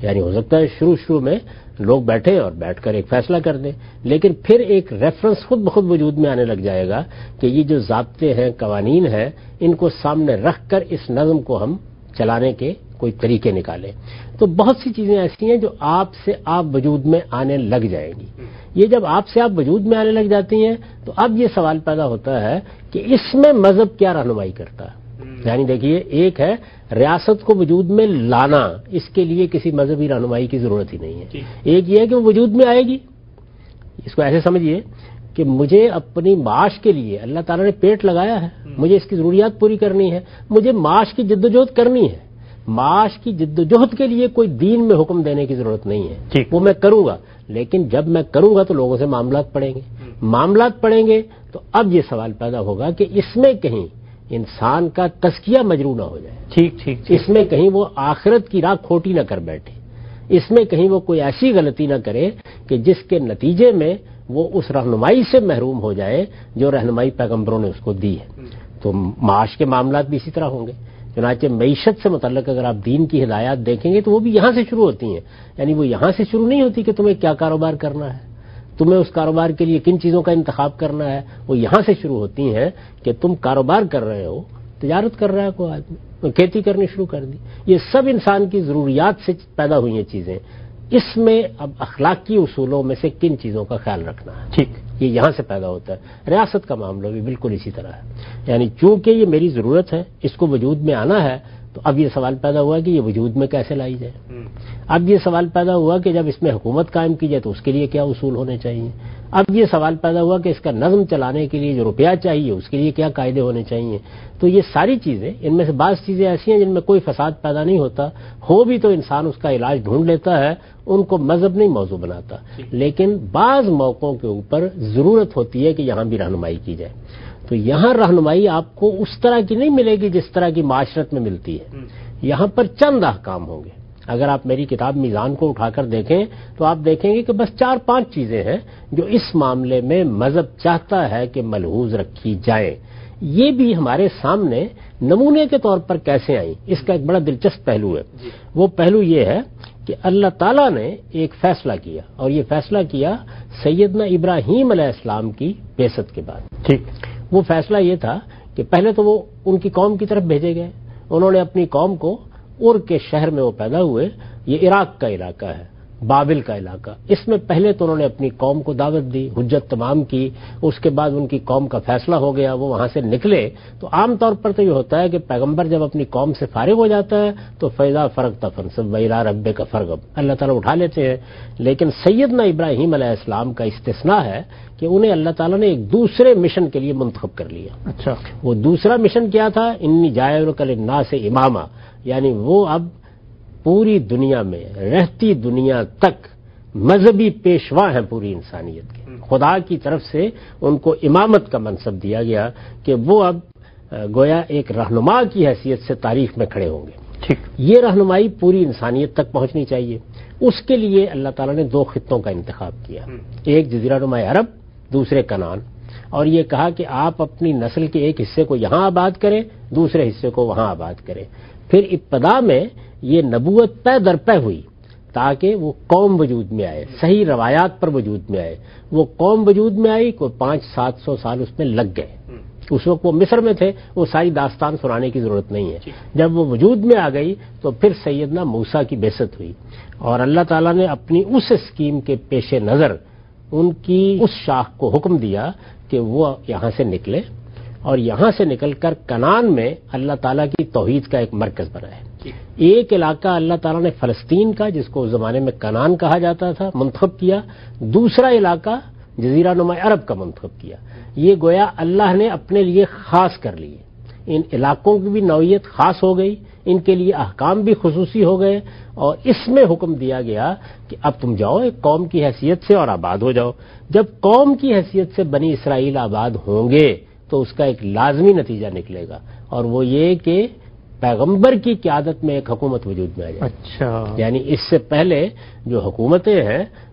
یعنی ہو سکتا ہے شروع شروع میں لوگ بیٹھے اور بیٹھ کر ایک فیصلہ کر دیں، لیکن پھر ایک ریفرنس خود بخود وجود میں آنے لگ جائے گا کہ یہ جو ضابطے ہیں، قوانین ہیں، ان کو سامنے رکھ کر اس نظم کو ہم چلانے کے کوئی طریقے نکالیں۔ تو بہت سی چیزیں ایسی ہیں جو آپ سے آپ وجود میں آنے لگ جائیں گی۔ یہ جب آپ سے آپ وجود میں آنے لگ جاتی ہیں تو اب یہ سوال پیدا ہوتا ہے کہ اس میں مذہب کیا رہنمائی کرتا ہے۔ یعنی دیکھیے، ایک ہے ریاست کو وجود میں لانا، اس کے لیے کسی مذہبی رہنمائی کی ضرورت ہی نہیں ہے۔ ایک یہ ہے کہ وہ وجود میں آئے گی، اس کو ایسے سمجھیے کہ مجھے اپنی معاش کے لیے اللہ تعالیٰ نے پیٹ لگایا ہے، مجھے اس کی ضروریات پوری کرنی ہے، مجھے معاش کی جد و جہد کرنی ہے۔ معاش کی جد و جہد کے لیے کوئی دین میں حکم دینے کی ضرورت نہیں ہے، وہ میں کروں گا، لیکن جب میں کروں گا تو لوگوں سے معاملات پڑیں گے، معاملات پڑیں گے تو اب یہ سوال پیدا ہوگا کہ اس میں کہیں انسان کا تزکیہ مجروح نہ ہو جائے، ٹھیک ٹھیک اس میں کہیں وہ آخرت کی راہ کھوٹی نہ کر بیٹھے، اس میں کہیں وہ کوئی ایسی غلطی نہ کرے کہ جس کے نتیجے میں وہ اس رہنمائی سے محروم ہو جائے جو رہنمائی پیغمبروں نے اس کو دی ہے۔ تو معاش کے معاملات بھی اسی طرح ہوں گے۔ چنانچہ معیشت سے متعلق اگر آپ دین کی ہدایات دیکھیں گے تو وہ بھی یہاں سے شروع ہوتی ہیں، یعنی وہ یہاں سے شروع نہیں ہوتی کہ تمہیں کیا کاروبار کرنا ہے، تمہیں اس کاروبار کے لیے کن چیزوں کا انتخاب کرنا ہے، وہ یہاں سے شروع ہوتی ہیں کہ تم کاروبار کر رہے ہو، تجارت کر رہا ہے کوئی آدمی، کھیتی کرنی شروع کر دی، یہ سب انسان کی ضروریات سے پیدا ہوئی ہیں چیزیں۔ اس میں اب اخلاقی اصولوں میں سے کن چیزوں کا خیال رکھنا ہے، ٹھیک، یہ یہاں سے پیدا ہوتا ہے۔ ریاست کا معاملہ بھی بالکل اسی طرح ہے، یعنی چونکہ یہ میری ضرورت ہے، اس کو وجود میں آنا ہے، تو اب یہ سوال پیدا ہوا کہ یہ وجود میں کیسے لائی جائے۔ اب یہ سوال پیدا ہوا کہ جب اس میں حکومت قائم کی جائے تو اس کے لیے کیا اصول ہونے چاہیے۔ اب یہ سوال پیدا ہوا کہ اس کا نظم چلانے کے لیے جو روپیہ چاہیے اس کے لیے کیا قاعدے ہونے چاہیے۔ تو یہ ساری چیزیں، ان میں سے بعض چیزیں ایسی ہیں جن میں کوئی فساد پیدا نہیں ہوتا، ہو بھی تو انسان اس کا علاج ڈھونڈ لیتا ہے، ان کو مذہب نہیں موضوع بناتا، لیکن بعض موقعوں کے اوپر ضرورت ہوتی ہے کہ یہاں بھی رہنمائی کی جائے۔ تو یہاں رہنمائی آپ کو اس طرح کی نہیں ملے گی جس طرح کی معاشرت میں ملتی ہے، یہاں پر چند احکام ہوں گے۔ اگر آپ میری کتاب میزان کو اٹھا کر دیکھیں تو آپ دیکھیں گے کہ بس چار پانچ چیزیں ہیں جو اس معاملے میں مذہب چاہتا ہے کہ ملحوظ رکھی جائیں۔ یہ بھی ہمارے سامنے نمونے کے طور پر کیسے آئیں، اس کا ایک بڑا دلچسپ پہلو ہے۔ وہ پہلو یہ ہے کہ اللہ تعالیٰ نے ایک فیصلہ کیا، اور یہ فیصلہ کیا سیدنا ابراہیم علیہ السلام کی بعثت کے بعد۔ ٹھیک، وہ فیصلہ یہ تھا کہ پہلے تو وہ ان کی قوم کی طرف بھیجے گئے، انہوں نے اپنی قوم کو، ار کے شہر میں وہ پیدا ہوئے، یہ عراق کا علاقہ ہے، بابل کا علاقہ، اس میں پہلے تو انہوں نے اپنی قوم کو دعوت دی، حجت تمام کی، اس کے بعد ان کی قوم کا فیصلہ ہو گیا، وہ وہاں سے نکلے۔ تو عام طور پر تو یہ ہوتا ہے کہ پیغمبر جب اپنی قوم سے فارغ ہو جاتا ہے تو فیضا فرغت فانصب وإلی ربک فارغب، اللہ تعالیٰ اٹھا لیتے ہیں، لیکن سیدنا ابراہیم علیہ السلام کا استثناء ہے کہ انہیں اللہ تعالیٰ نے ایک دوسرے مشن کے لیے منتخب کر لیا۔ اچھا، وہ دوسرا مشن کیا تھا؟ انی جاعلک للناس اماما، یعنی وہ اب پوری دنیا میں، رہتی دنیا تک مذہبی پیشوا ہیں پوری انسانیت کے، خدا کی طرف سے ان کو امامت کا منصب دیا گیا کہ وہ اب گویا ایک رہنما کی حیثیت سے تاریخ میں کھڑے ہوں گے۔ ٹھیک، یہ رہنمائی پوری انسانیت تک پہنچنی چاہیے، اس کے لیے اللہ تعالیٰ نے دو خطوں کا انتخاب کیا، ایک جزیرہ نما عرب، دوسرے کنعان، اور یہ کہا کہ آپ اپنی نسل کے ایک حصے کو یہاں آباد کریں، دوسرے حصے کو وہاں آباد کریں۔ پھر ابتدا میں یہ نبوت پے در پے ہوئی تاکہ وہ قوم وجود میں آئے، صحیح روایات پر وجود میں آئے۔ وہ قوم وجود میں آئی، کوئی پانچ سات سو سال اس میں لگ گئے، اس وقت وہ مصر میں تھے، وہ ساری داستان سنانے کی ضرورت نہیں ہے۔ جب وہ وجود میں آ گئی تو پھر سیدنا موسیٰ کی بعثت ہوئی، اور اللہ تعالیٰ نے اپنی اس اسکیم کے پیش نظر ان کی اس شاخ کو حکم دیا کہ وہ یہاں سے نکلے، اور یہاں سے نکل کر کنعان میں اللہ تعالیٰ کی توحید کا ایک مرکز بنائے۔ ایک علاقہ اللہ تعالیٰ نے فلسطین کا، جس کو اس زمانے میں کنعان کہا جاتا تھا، منتخب کیا، دوسرا علاقہ جزیرہ نما عرب کا منتخب کیا۔ یہ گویا اللہ نے اپنے لیے خاص کر لیے، ان علاقوں کی بھی نوعیت خاص ہو گئی، ان کے لیے احکام بھی خصوصی ہو گئے، اور اس میں حکم دیا گیا کہ اب تم جاؤ ایک قوم کی حیثیت سے اور آباد ہو جاؤ۔ جب قوم کی حیثیت سے بنی اسرائیل آباد ہوں گے تو اس کا ایک لازمی نتیجہ نکلے گا، اور وہ یہ کہ پیغمبر کی قیادت میں ایک حکومت وجود میں آ جائے۔ اچھا، یعنی اس سے پہلے جو حکومتیں ہیں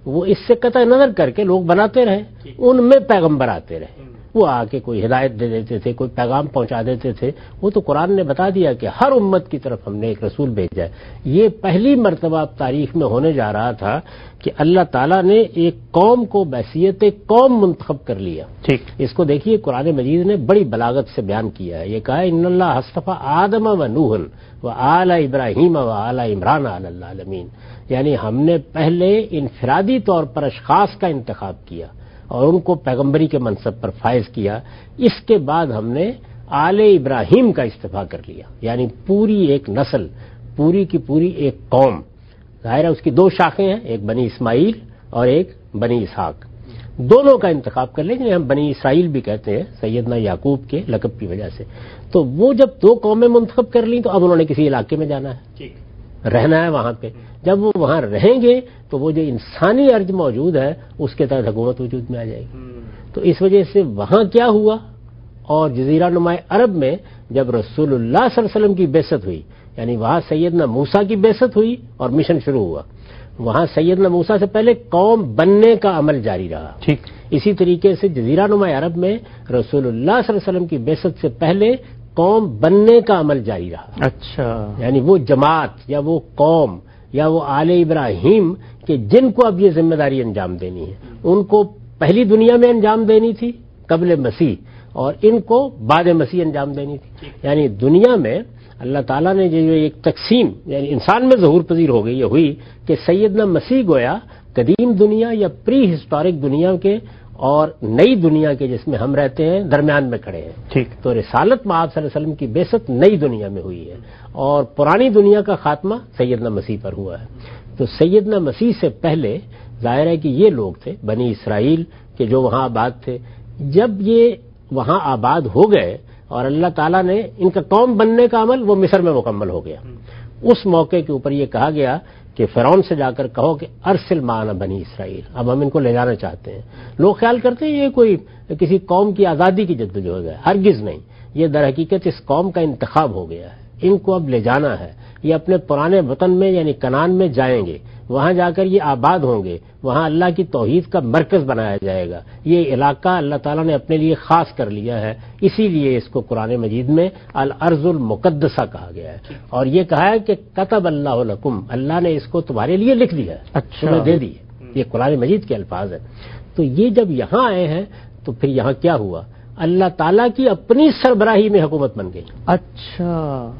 وہ اس سے قطع نظر کر کے لوگ بناتے رہے، ان میں پیغمبر آتے رہے، وہ آ کے کوئی ہدایت دے دیتے تھے، کوئی پیغام پہنچا دیتے تھے۔ وہ تو قرآن نے بتا دیا کہ ہر امت کی طرف ہم نے ایک رسول بھیجا ہے۔ یہ پہلی مرتبہ تاریخ میں ہونے جا رہا تھا کہ اللہ تعالیٰ نے ایک قوم کو بحیثیت قوم منتخب کر لیا۔ ٹھیک، اس کو دیکھیے قرآن مجید نے بڑی بلاغت سے بیان کیا ہے۔ یہ کہا ہے ان اللہ اصطفیٰ آدم و نوح و آل ابراہیم و آل عمران علی العالمین، یعنی ہم نے پہلے انفرادی طور پر اشخاص کا انتخاب کیا اور ان کو پیغمبری کے منصب پر فائز کیا، اس کے بعد ہم نے آل ابراہیم کا استفاع کر لیا، یعنی پوری ایک نسل، پوری کی پوری ایک قوم۔ ظاہر ہے اس کی دو شاخیں ہیں، ایک بنی اسماعیل اور ایک بنی اسحاق، دونوں کا انتخاب کر لیں، جنہیں ہم بنی اسرائیل بھی کہتے ہیں سیدنا یعقوب کے لقب کی وجہ سے۔ تو وہ جب دو قومیں منتخب کر لیں تو اب انہوں نے کسی علاقے میں جانا ہے، رہنا ہے وہاں پہ۔ جب وہ وہاں رہیں گے تو وہ جو انسانی ارج موجود ہے اس کے تحت حکومت وجود میں آ جائے گی۔ تو اس وجہ سے وہاں کیا ہوا، اور جزیرہ نما عرب میں جب رسول اللہ صلی اللہ علیہ وسلم کی بعثت ہوئی، یعنی وہاں سیدنا موسیٰ کی بعثت ہوئی اور مشن شروع ہوا، وہاں سیدنا موسیٰ سے پہلے قوم بننے کا عمل جاری رہا۔ ٹھیک، اسی طریقے سے جزیرہ نما عرب میں رسول اللہ صلی اللہ علیہ وسلم کی بعثت سے پہلے قوم بننے کا عمل جاری رہا۔ اچھا، یعنی وہ جماعت یا وہ قوم یا وہ آل ابراہیم کہ جن کو اب یہ ذمہ داری انجام دینی ہے، ان کو پہلی دنیا میں انجام دینی تھی قبل مسیح، اور ان کو بعد مسیح انجام دینی تھی۔ یعنی دنیا میں اللہ تعالیٰ نے جو ایک تقسیم یعنی انسان میں ظہور پذیر ہو گئی، یہ ہوئی کہ سیدنا مسیح گویا قدیم دنیا یا پری ہسٹورک دنیا کے اور نئی دنیا کے جس میں ہم رہتے ہیں درمیان میں کھڑے ہیں۔ ٹھیک، تو رسالت مآب صلی اللہ علیہ وسلم کی بعثت نئی دنیا میں ہوئی ہے اور پرانی دنیا کا خاتمہ سیدنا مسیح پر ہوا ہے۔ تو سیدنا مسیح سے پہلے ظاہر ہے کہ یہ لوگ تھے بنی اسرائیل کے جو وہاں آباد تھے۔ جب یہ وہاں آباد ہو گئے اور اللہ تعالیٰ نے ان کا قوم بننے کا عمل وہ مصر میں مکمل ہو گیا، اس موقع کے اوپر یہ کہا گیا کہ فرعون سے جا کر کہو کہ ارسل معنا بنی اسرائیل، اب ہم ان کو لے جانا چاہتے ہیں۔ لوگ خیال کرتے ہیں یہ کوئی کسی قوم کی آزادی کی جدوجہد ہے، ہرگز نہیں، یہ در حقیقت اس قوم کا انتخاب ہو گیا ہے، ان کو اب لے جانا ہے۔ یہ اپنے پرانے وطن میں یعنی کنعان میں جائیں گے، وہاں جا کر یہ آباد ہوں گے، وہاں اللہ کی توحید کا مرکز بنایا جائے گا۔ یہ علاقہ اللہ تعالیٰ نے اپنے لیے خاص کر لیا ہے، اسی لیے اس کو قرآن مجید میں الارض المقدسہ کہا گیا ہے، اور یہ کہا ہے کہ کتب اللہ لکم، اللہ نے اس کو تمہارے لیے لکھ دیا ہے، اچھا، تمہیں دے دی ہے۔ یہ قرآن مجید کے الفاظ ہیں۔ تو یہ جب یہاں آئے ہیں تو پھر یہاں کیا ہوا، اللہ تعالیٰ کی اپنی سربراہی میں حکومت بن گئی۔ اچھا،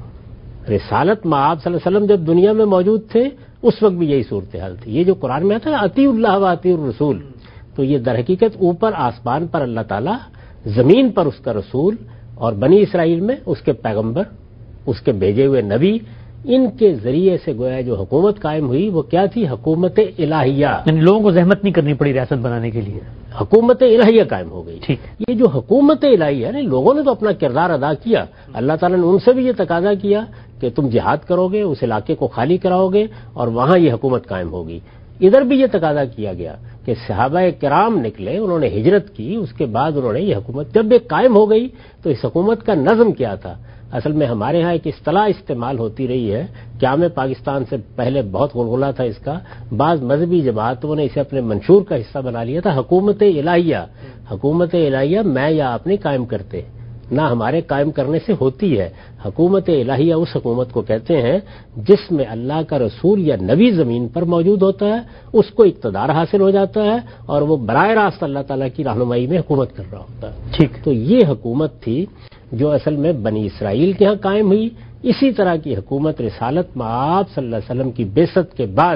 رسالت مآب صلی اللہ علیہ وسلم جب دنیا میں موجود تھے اس وقت بھی یہی صورتحال تھی۔ یہ جو قرآن میں آتا ہے اطیع اللہ و اطیع الرسول، تو یہ در حقیقت اوپر آسمان پر اللہ تعالیٰ، زمین پر اس کا رسول، اور بنی اسرائیل میں اس کے پیغمبر، اس کے بھیجے ہوئے نبی، ان کے ذریعے سے گویا جو حکومت قائم ہوئی وہ کیا تھی، حکومت الہیہ، یعنی لوگوں کو زحمت نہیں کرنی پڑی ریاست بنانے کے لیے۔ حکومت الہیہ قائم ہو گئی۔ ٹھیک، یہ جو حکومت الہیہ ہے نا، لوگوں نے تو اپنا کردار ادا کیا، اللہ تعالیٰ نے ان سے بھی یہ تقاضا کیا کہ تم جہاد کرو گے، اس علاقے کو خالی کراؤ گے اور وہاں یہ حکومت قائم ہوگی۔ ادھر بھی یہ تقاضا کیا گیا کہ صحابہ کرام نکلے، انہوں نے ہجرت کی، اس کے بعد انہوں نے یہ حکومت جب یہ قائم ہو گئی تو اس حکومت کا نظم کیا تھا۔ اصل میں ہمارے ہاں ایک اصطلاح استعمال ہوتی رہی ہے، قیام پاکستان سے پہلے بہت غلغلہ تھا اس کا، بعض مذہبی جماعتوں نے اسے اپنے منشور کا حصہ بنا لیا تھا، حکومت الہیہ۔ حکومت الہیہ میں یا آپ نہیں قائم کرتے، نہ ہمارے قائم کرنے سے ہوتی ہے۔ حکومت الہیہ اس حکومت کو کہتے ہیں جس میں اللہ کا رسول یا نبی زمین پر موجود ہوتا ہے، اس کو اقتدار حاصل ہو جاتا ہے اور وہ براہ راست اللہ تعالیٰ کی رہنمائی میں حکومت کر رہا ہوتا ہے۔ ٹھیک، تو یہ حکومت تھی جو اصل میں بنی اسرائیل کے ہاں قائم ہوئی۔ اسی طرح کی حکومت رسالت مآب صلی اللہ علیہ وسلم کی بعثت کے بعد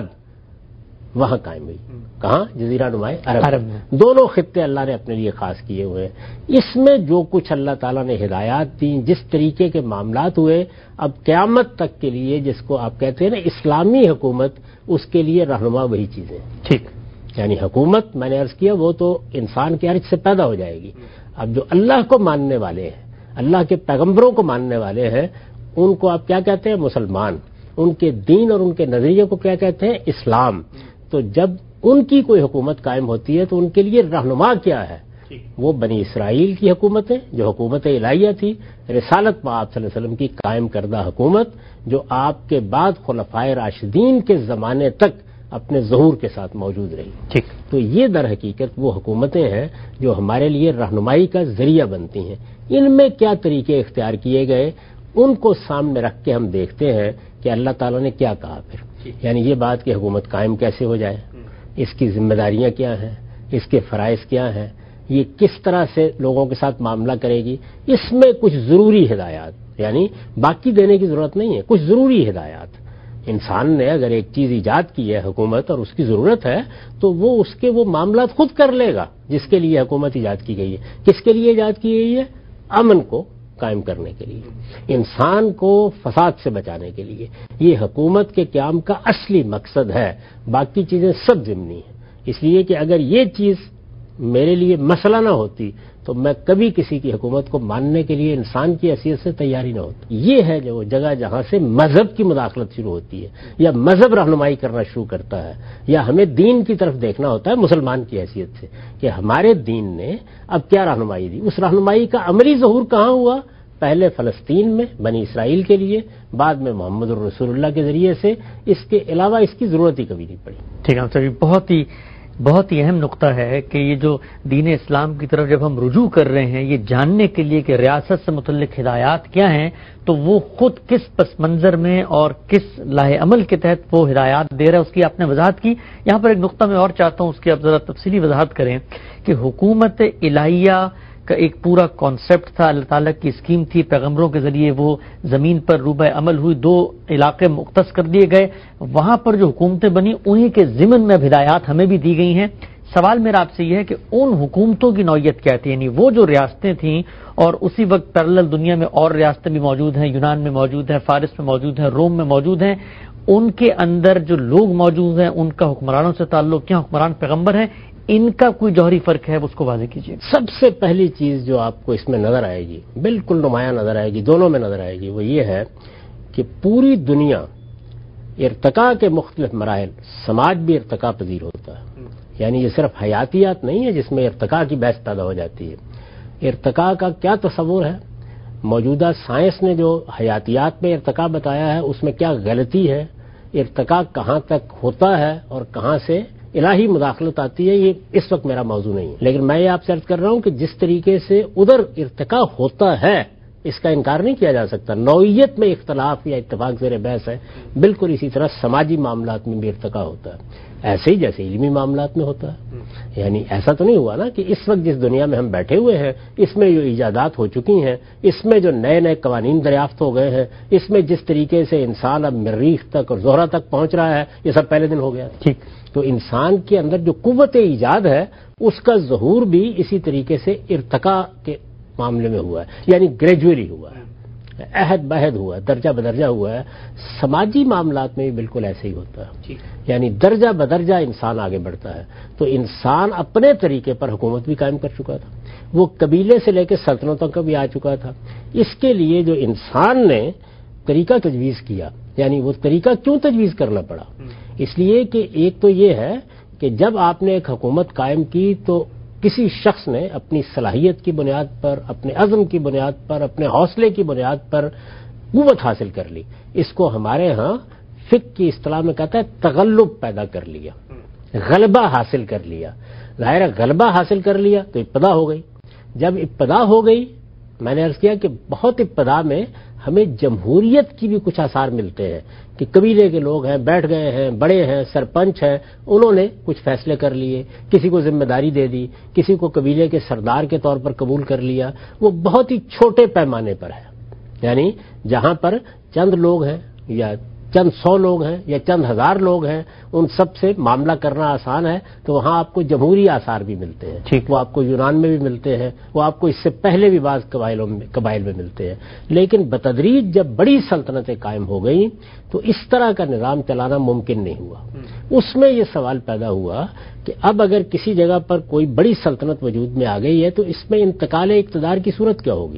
وہاں قائم ہوئی۔ کہاں؟ جزیرہ نما عرب میں۔ دونوں خطے اللہ نے اپنے لیے خاص کیے ہوئے۔ اس میں جو کچھ اللہ تعالیٰ نے ہدایات دی، جس طریقے کے معاملات ہوئے، اب قیامت تک کے لیے جس کو آپ کہتے ہیں نا اسلامی حکومت، اس کے لیے رہنما وہی چیزیں۔ ٹھیک، یعنی حکومت میں نے عرض کیا وہ تو انسان کے عرض سے پیدا ہو جائے گی۔ اب جو اللہ کو ماننے والے ہیں، اللہ کے پیغمبروں کو ماننے والے ہیں، ان کو آپ کیا کہتے ہیں؟ مسلمان۔ ان کے دین اور ان کے نظریے کو کیا کہتے ہیں؟ اسلام۔ تو جب ان کی کوئی حکومت قائم ہوتی ہے تو ان کے لیے رہنما کیا ہے؟ وہ بنی اسرائیل کی حکومتیں جو حکومت الہیہ تھی، رسالت مآب صلی اللہ علیہ وسلم کی قائم کردہ حکومت جو آپ کے بعد خلفائے راشدین کے زمانے تک اپنے ظہور کے ساتھ موجود رہی. ٹھیک. تو یہ در حقیقت وہ حکومتیں ہیں جو ہمارے لیے رہنمائی کا ذریعہ بنتی ہیں. ان میں کیا طریقے اختیار کیے گئے ان کو سامنے رکھ کے ہم دیکھتے ہیں کہ اللہ تعالیٰ نے کیا کہا پھر. یعنی یہ بات کہ حکومت قائم کیسے ہو جائے، اس کی ذمہ داریاں کیا ہیں، اس کے فرائض کیا ہیں، یہ کس طرح سے لوگوں کے ساتھ معاملہ کرے گی، اس میں کچھ ضروری ہدایات، یعنی باقی دینے کی ضرورت نہیں ہے، کچھ ضروری ہدایات. انسان نے اگر ایک چیز ایجاد کی ہے حکومت اور اس کی ضرورت ہے تو وہ اس کے وہ معاملات خود کر لے گا جس کے لیے حکومت ایجاد کی گئی ہے. کس کے لیے ایجاد کی گئی ہے؟ امن کو قائم کرنے کے لیے، انسان کو فساد سے بچانے کے لیے. یہ حکومت کے قیام کا اصلی مقصد ہے، باقی چیزیں سب ضمنی ہیں. اس لیے کہ اگر یہ چیز میرے لیے مسئلہ نہ ہوتی تو میں کبھی کسی کی حکومت کو ماننے کے لیے انسان کی حیثیت سے تیاری نہ ہوتی. یہ ہے جو جگہ جہاں سے مذہب کی مداخلت شروع ہوتی ہے یا مذہب رہنمائی کرنا شروع کرتا ہے یا ہمیں دین کی طرف دیکھنا ہوتا ہے مسلمان کی حیثیت سے کہ ہمارے دین نے اب کیا رہنمائی دی. اس رہنمائی کا عملی ظہور کہاں ہوا؟ پہلے فلسطین میں بنی اسرائیل کے لیے، بعد میں محمد الرسول اللہ کے ذریعے سے. اس کے علاوہ اس کی ضرورت ہی کبھی نہیں پڑی. ٹھیک ہے سر، بہت ہی بہت ہی اہم نقطہ ہے کہ یہ جو دین اسلام کی طرف جب ہم رجوع کر رہے ہیں یہ جاننے کے لیے کہ ریاست سے متعلق ہدایات کیا ہیں تو وہ خود کس پس منظر میں اور کس لاہ عمل کے تحت وہ ہدایات دے رہا ہے، اس کی آپ نے وضاحت کی. یہاں پر ایک نقطہ میں اور چاہتا ہوں، اس کی آپ ذرا تفصیلی وضاحت کریں کہ حکومت الہیہ کا ایک پورا کانسیپٹ تھا، اللہ تعالیٰ کی اسکیم تھی، پیغمبروں کے ذریعے وہ زمین پر روبہ عمل ہوئی، دو علاقے مختص کر دیے گئے، وہاں پر جو حکومتیں بنی انہی کے ضمن میں اب ہدایات ہمیں بھی دی گئی ہیں. سوال میرا آپ سے یہ ہے کہ ان حکومتوں کی نوعیت کیا تھی، یعنی وہ جو ریاستیں تھیں اور اسی وقت پیرلل دنیا میں اور ریاستیں بھی موجود ہیں، یونان میں موجود ہیں، فارس میں موجود ہیں، روم میں موجود ہیں، ان کے اندر جو لوگ موجود ہیں ان کا حکمرانوں سے تعلق کیا، حکمران پیغمبر ہیں، ان کا کوئی جوہری فرق ہے اس کو واضح کیجیے. سب سے پہلی چیز جو آپ کو اس میں نظر آئے گی، بالکل نمایاں نظر آئے گی، دونوں میں نظر آئے گی، وہ یہ ہے کہ پوری دنیا ارتقاء کے مختلف مراحل، سماج بھی ارتقاء پذیر ہوتا ہے. یعنی یہ صرف حیاتیات نہیں ہے جس میں ارتقاء کی بحث پیدا ہو جاتی ہے. ارتقاء کا کیا تصور ہے؟ موجودہ سائنس نے جو حیاتیات میں ارتقاء بتایا ہے اس میں کیا غلطی ہے، ارتقاء کہاں تک ہوتا ہے اور کہاں سے الہی مداخلت آتی ہے، یہ اس وقت میرا موضوع نہیں ہے. لیکن میں یہ آپ سے عرض کر رہا ہوں کہ جس طریقے سے ادھر ارتقاء ہوتا ہے اس کا انکار نہیں کیا جا سکتا. نوعیت میں اختلاف یا اتفاق زیر بحث ہے، بالکل اسی طرح سماجی معاملات میں بھی ارتقاء ہوتا ہے، ایسے ہی جیسے علمی معاملات میں ہوتا ہے. یعنی ایسا تو نہیں ہوا نا کہ اس وقت جس دنیا میں ہم بیٹھے ہوئے ہیں اس میں جو ایجادات ہو چکی ہیں، اس میں جو نئے نئے قوانین دریافت ہو گئے ہیں، اس میں جس طریقے سے انسان اب مریخ تک اور زہرہ تک پہنچ رہا ہے، یہ سب پہلے دن ہو گیا. ٹھیک. تو انسان کے اندر جو قوت ایجاد ہے اس کا ظہور بھی اسی طریقے سے ارتقاء کے معاملے میں ہوا ہے، یعنی گریجولی ہوا ہے، عہد بہد ہوا ہے، درجہ بدرجہ ہوا ہے. سماجی معاملات میں بھی بالکل ایسے ہی ہوتا ہے، یعنی درجہ بدرجہ انسان آگے بڑھتا ہے. تو انسان اپنے طریقے پر حکومت بھی قائم کر چکا تھا، وہ قبیلے سے لے کے سلطنتوں کا بھی آ چکا تھا. اس کے لیے جو انسان نے طریقہ تجویز کیا، یعنی وہ طریقہ کیوں تجویز کرنا پڑا؟ اس لیے کہ ایک تو یہ ہے کہ جب آپ نے ایک حکومت قائم کی تو کسی شخص نے اپنی صلاحیت کی بنیاد پر، اپنے عزم کی بنیاد پر، اپنے حوصلے کی بنیاد پر قوت حاصل کر لی. اس کو ہمارے ہاں فقہ کی اصطلاح میں کہتا ہے تغلب پیدا کر لیا، غلبہ حاصل کر لیا. ظاہر ہے غلبہ حاصل کر لیا تو ابتدا ہو گئی. جب ابتدا ہو گئی، میں نے عرض کیا کہ بہت ابتدا میں ہمیں جمہوریت کی بھی کچھ آثار ملتے ہیں کہ قبیلے کے لوگ ہیں، بیٹھ گئے ہیں، بڑے ہیں، سرپنچ ہیں، انہوں نے کچھ فیصلے کر لیے، کسی کو ذمہ داری دے دی، کسی کو قبیلے کے سردار کے طور پر قبول کر لیا. وہ بہت ہی چھوٹے پیمانے پر ہے، یعنی جہاں پر چند لوگ ہیں یا چند سو لوگ ہیں یا چند ہزار لوگ ہیں، ان سب سے معاملہ کرنا آسان ہے. تو وہاں آپ کو جمہوری آثار بھی ملتے ہیں. ٹھیک، وہ آپ کو یونان میں بھی ملتے ہیں، وہ آپ کو اس سے پہلے بھی بعض قبائلوں میں قبائل میں ملتے ہیں. لیکن بتدریج جب بڑی سلطنتیں قائم ہو گئیں تو اس طرح کا نظام چلانا ممکن نہیں ہوا. اس میں یہ سوال پیدا ہوا کہ اب اگر کسی جگہ پر کوئی بڑی سلطنت وجود میں آ گئی ہے تو اس میں انتقال اقتدار کی صورت کیا ہوگی؟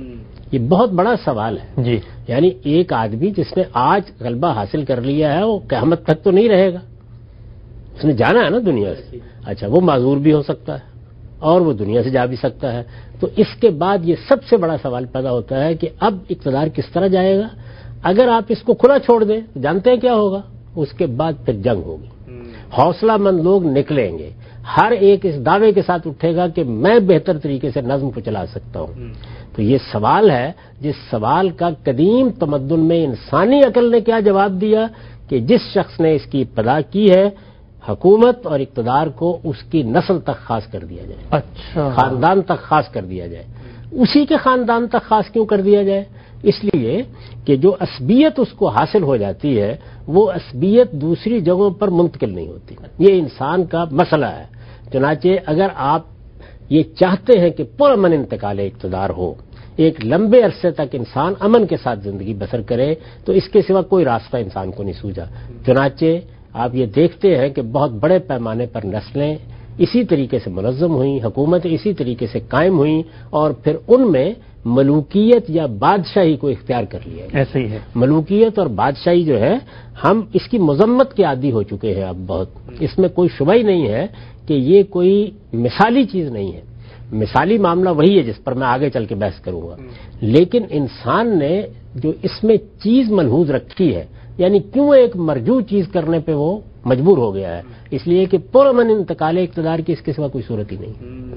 یہ بہت بڑا سوال ہے. جی، یعنی ایک آدمی جس نے آج غلبہ حاصل کر لیا ہے وہ قیامت تک تو نہیں رہے گا، اس نے جانا ہے نا دنیا سے. اچھا، وہ معذور بھی ہو سکتا ہے اور وہ دنیا سے جا بھی سکتا ہے. تو اس کے بعد یہ سب سے بڑا سوال پیدا ہوتا ہے کہ اب اقتدار کس طرح جائے گا. اگر آپ اس کو کھلا چھوڑ دیں تو جانتے ہیں کیا ہوگا، اس کے بعد پھر جنگ ہوگی. حوصلہ مند لوگ نکلیں گے، ہر ایک اس دعوے کے ساتھ اٹھے گا کہ میں بہتر طریقے سے نظم کو چلا سکتا ہوں۔ تو یہ سوال ہے جس سوال کا قدیم تمدن میں انسانی عقل نے کیا جواب دیا کہ جس شخص نے اس کی ابتدا کی ہے، حکومت اور اقتدار کو اس کی نسل تک خاص کر دیا جائے، اچھا، خاندان تک خاص کر دیا جائے۔ اسی کے خاندان تک خاص کیوں کر دیا جائے؟ اس لیے کہ جو عصبیت اس کو حاصل ہو جاتی ہے وہ عصبیت دوسری جگہوں پر منتقل نہیں ہوتی۔ یہ انسان کا مسئلہ ہے۔ چنانچہ اگر آپ یہ چاہتے ہیں کہ پرامن انتقال اقتدار ہو، ایک لمبے عرصے تک انسان امن کے ساتھ زندگی بسر کرے، تو اس کے سوا کوئی راستہ انسان کو نہیں سوجا۔ چنانچہ آپ یہ دیکھتے ہیں کہ بہت بڑے پیمانے پر نسلیں اسی طریقے سے منظم ہوئیں، حکومتیں اسی طریقے سے قائم ہوئیں، اور پھر ان میں ملوکیت یا بادشاہی کو اختیار کر لیا۔ ایسے ہی ہے، ملوکیت اور بادشاہی جو ہے ہم اس کی مذمت کے عادی ہو چکے ہیں اب بہت، اس میں کوئی شبہ ہی نہیں ہے کہ یہ کوئی مثالی چیز نہیں ہے۔ مثالی معاملہ وہی ہے جس پر میں آگے چل کے بحث کروں گا، لیکن انسان نے جو اس میں چیز ملحوظ رکھی ہے، یعنی کیوں ایک مرجو چیز کرنے پہ وہ مجبور ہو گیا ہے، اس لیے کہ پرامن انتقال اقتدار کی اس کے سوا کوئی صورت ہی نہیں،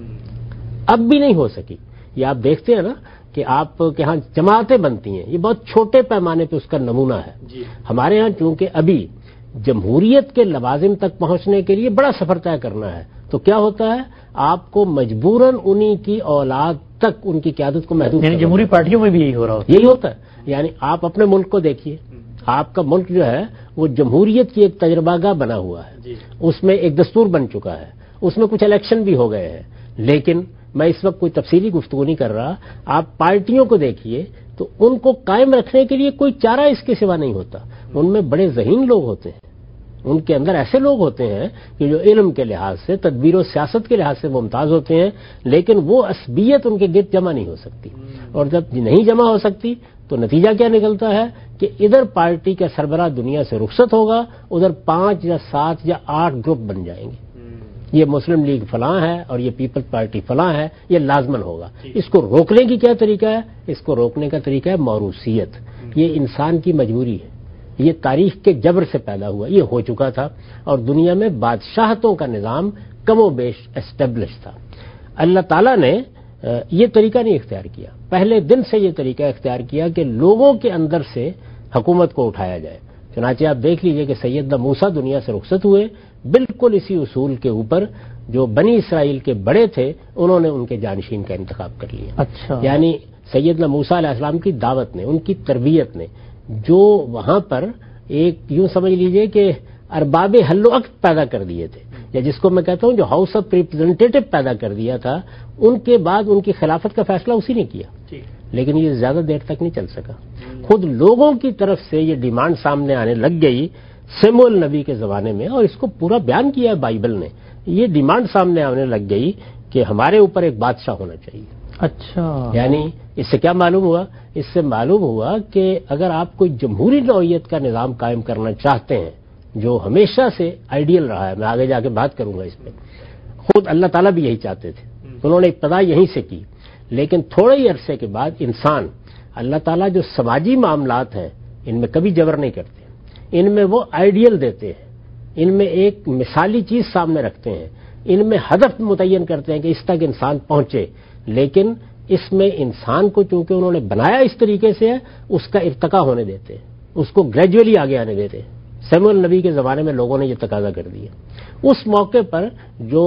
اب بھی نہیں ہو سکی۔ یہ آپ دیکھتے ہیں نا کہ آپ کے ہاں جماعتیں بنتی ہیں، یہ بہت چھوٹے پیمانے پہ اس کا نمونہ ہے۔ ہمارے ہاں چونکہ ابھی جمہوریت کے لوازم تک پہنچنے کے لیے بڑا سفر طے کرنا ہے، تو کیا ہوتا ہے، آپ کو مجبوراً انہی کی اولاد تک ان کی قیادت کو محدود، یعنی جمہوری پارٹیوں میں بھی یہی ہو رہا ہوتا یہی ہوتا ہے۔ یعنی آپ اپنے ملک کو دیکھیے، آپ کا ملک جو ہے وہ جمہوریت کی ایک تجربہ گاہ بنا ہوا ہے، اس میں ایک دستور بن چکا ہے، اس میں کچھ الیکشن بھی ہو گئے ہیں، لیکن میں اس وقت کوئی تفصیلی گفتگو نہیں کر رہا۔ آپ پارٹیوں کو دیکھیے تو ان کو قائم رکھنے کے لیے کوئی چارہ اس کے سوا نہیں ہوتا۔ ان میں بڑے ذہین لوگ ہوتے ہیں، ان کے اندر ایسے لوگ ہوتے ہیں کہ جو علم کے لحاظ سے، تدبیر و سیاست کے لحاظ سے ممتاز ہوتے ہیں، لیکن وہ عصبیت ان کے گرد جمع نہیں ہو سکتی، اور جب نہیں جمع ہو سکتی تو نتیجہ کیا نکلتا ہے کہ ادھر پارٹی کا سربراہ دنیا سے رخصت ہوگا، ادھر پانچ یا سات یا آٹھ گروپ بن جائیں گے، یہ مسلم لیگ فلاں ہے اور یہ پیپلز پارٹی فلاں ہے، یہ لازمن ہوگا۔ اس کو روکنے کی کیا طریقہ ہے؟ اس کو روکنے کا طریقہ ہے موروثیت۔ یہ انسان کی مجبوری ہے، یہ تاریخ کے جبر سے پیدا ہوا، یہ ہو چکا تھا، اور دنیا میں بادشاہتوں کا نظام کم و بیش اسٹیبلش تھا۔ اللہ تعالیٰ نے یہ طریقہ نہیں اختیار کیا، پہلے دن سے یہ طریقہ اختیار کیا کہ لوگوں کے اندر سے حکومت کو اٹھایا جائے۔ چنانچہ آپ دیکھ لیجئے کہ سیدنا موسیٰ دنیا سے رخصت ہوئے بالکل اسی اصول کے اوپر، جو بنی اسرائیل کے بڑے تھے انہوں نے ان کے جانشین کا انتخاب کر لیا۔ اچھا، یعنی سیدنا موسیٰ علیہ السلام کی دعوت نے، ان کی تربیت نے، جو وہاں پر ایک یوں سمجھ لیجئے کہ ارباب حل و عقد پیدا کر دیے تھے، یا جس کو میں کہتا ہوں جو ہاؤس آف ریپرزینٹیٹو پیدا کر دیا تھا، ان کے بعد ان کی خلافت کا فیصلہ اسی نے کیا، لیکن یہ زیادہ دیر تک نہیں چل سکا۔ خود لوگوں کی طرف سے یہ ڈیمانڈ سامنے آنے لگ گئی سیموئیل نبی کے زمانے میں، اور اس کو پورا بیان کیا ہے بائبل نے، یہ ڈیمانڈ سامنے آنے لگ گئی کہ ہمارے اوپر ایک بادشاہ ہونا چاہیے۔ اچھا، یعنی اس سے کیا معلوم ہوا؟ اس سے معلوم ہوا کہ اگر آپ کوئی جمہوری نوعیت کا نظام قائم کرنا چاہتے ہیں، جو ہمیشہ سے آئیڈیل رہا ہے، میں آگے جا کے بات کروں گا اس پہ، خود اللہ تعالیٰ بھی یہی چاہتے تھے، انہوں نے ابتدا یہیں سے کی، لیکن تھوڑے ہی عرصے کے بعد انسان، اللہ تعالیٰ جو سماجی معاملات ہیں ان میں کبھی جبر نہیں کرتے، ان میں وہ آئیڈیل دیتے ہیں، ان میں ایک مثالی چیز سامنے رکھتے ہیں، ان میں ہدف متعین کرتے ہیں کہ اس تک انسان پہنچے، لیکن اس میں انسان کو چونکہ انہوں نے بنایا اس طریقے سے ہے، اس کا ارتقا ہونے دیتے ہیں، اس کو گریجولی آگے آنے دیتے ہیں۔ سیموئیل نبی کے زمانے میں لوگوں نے یہ تقاضا کر دیا۔ اس موقع پر جو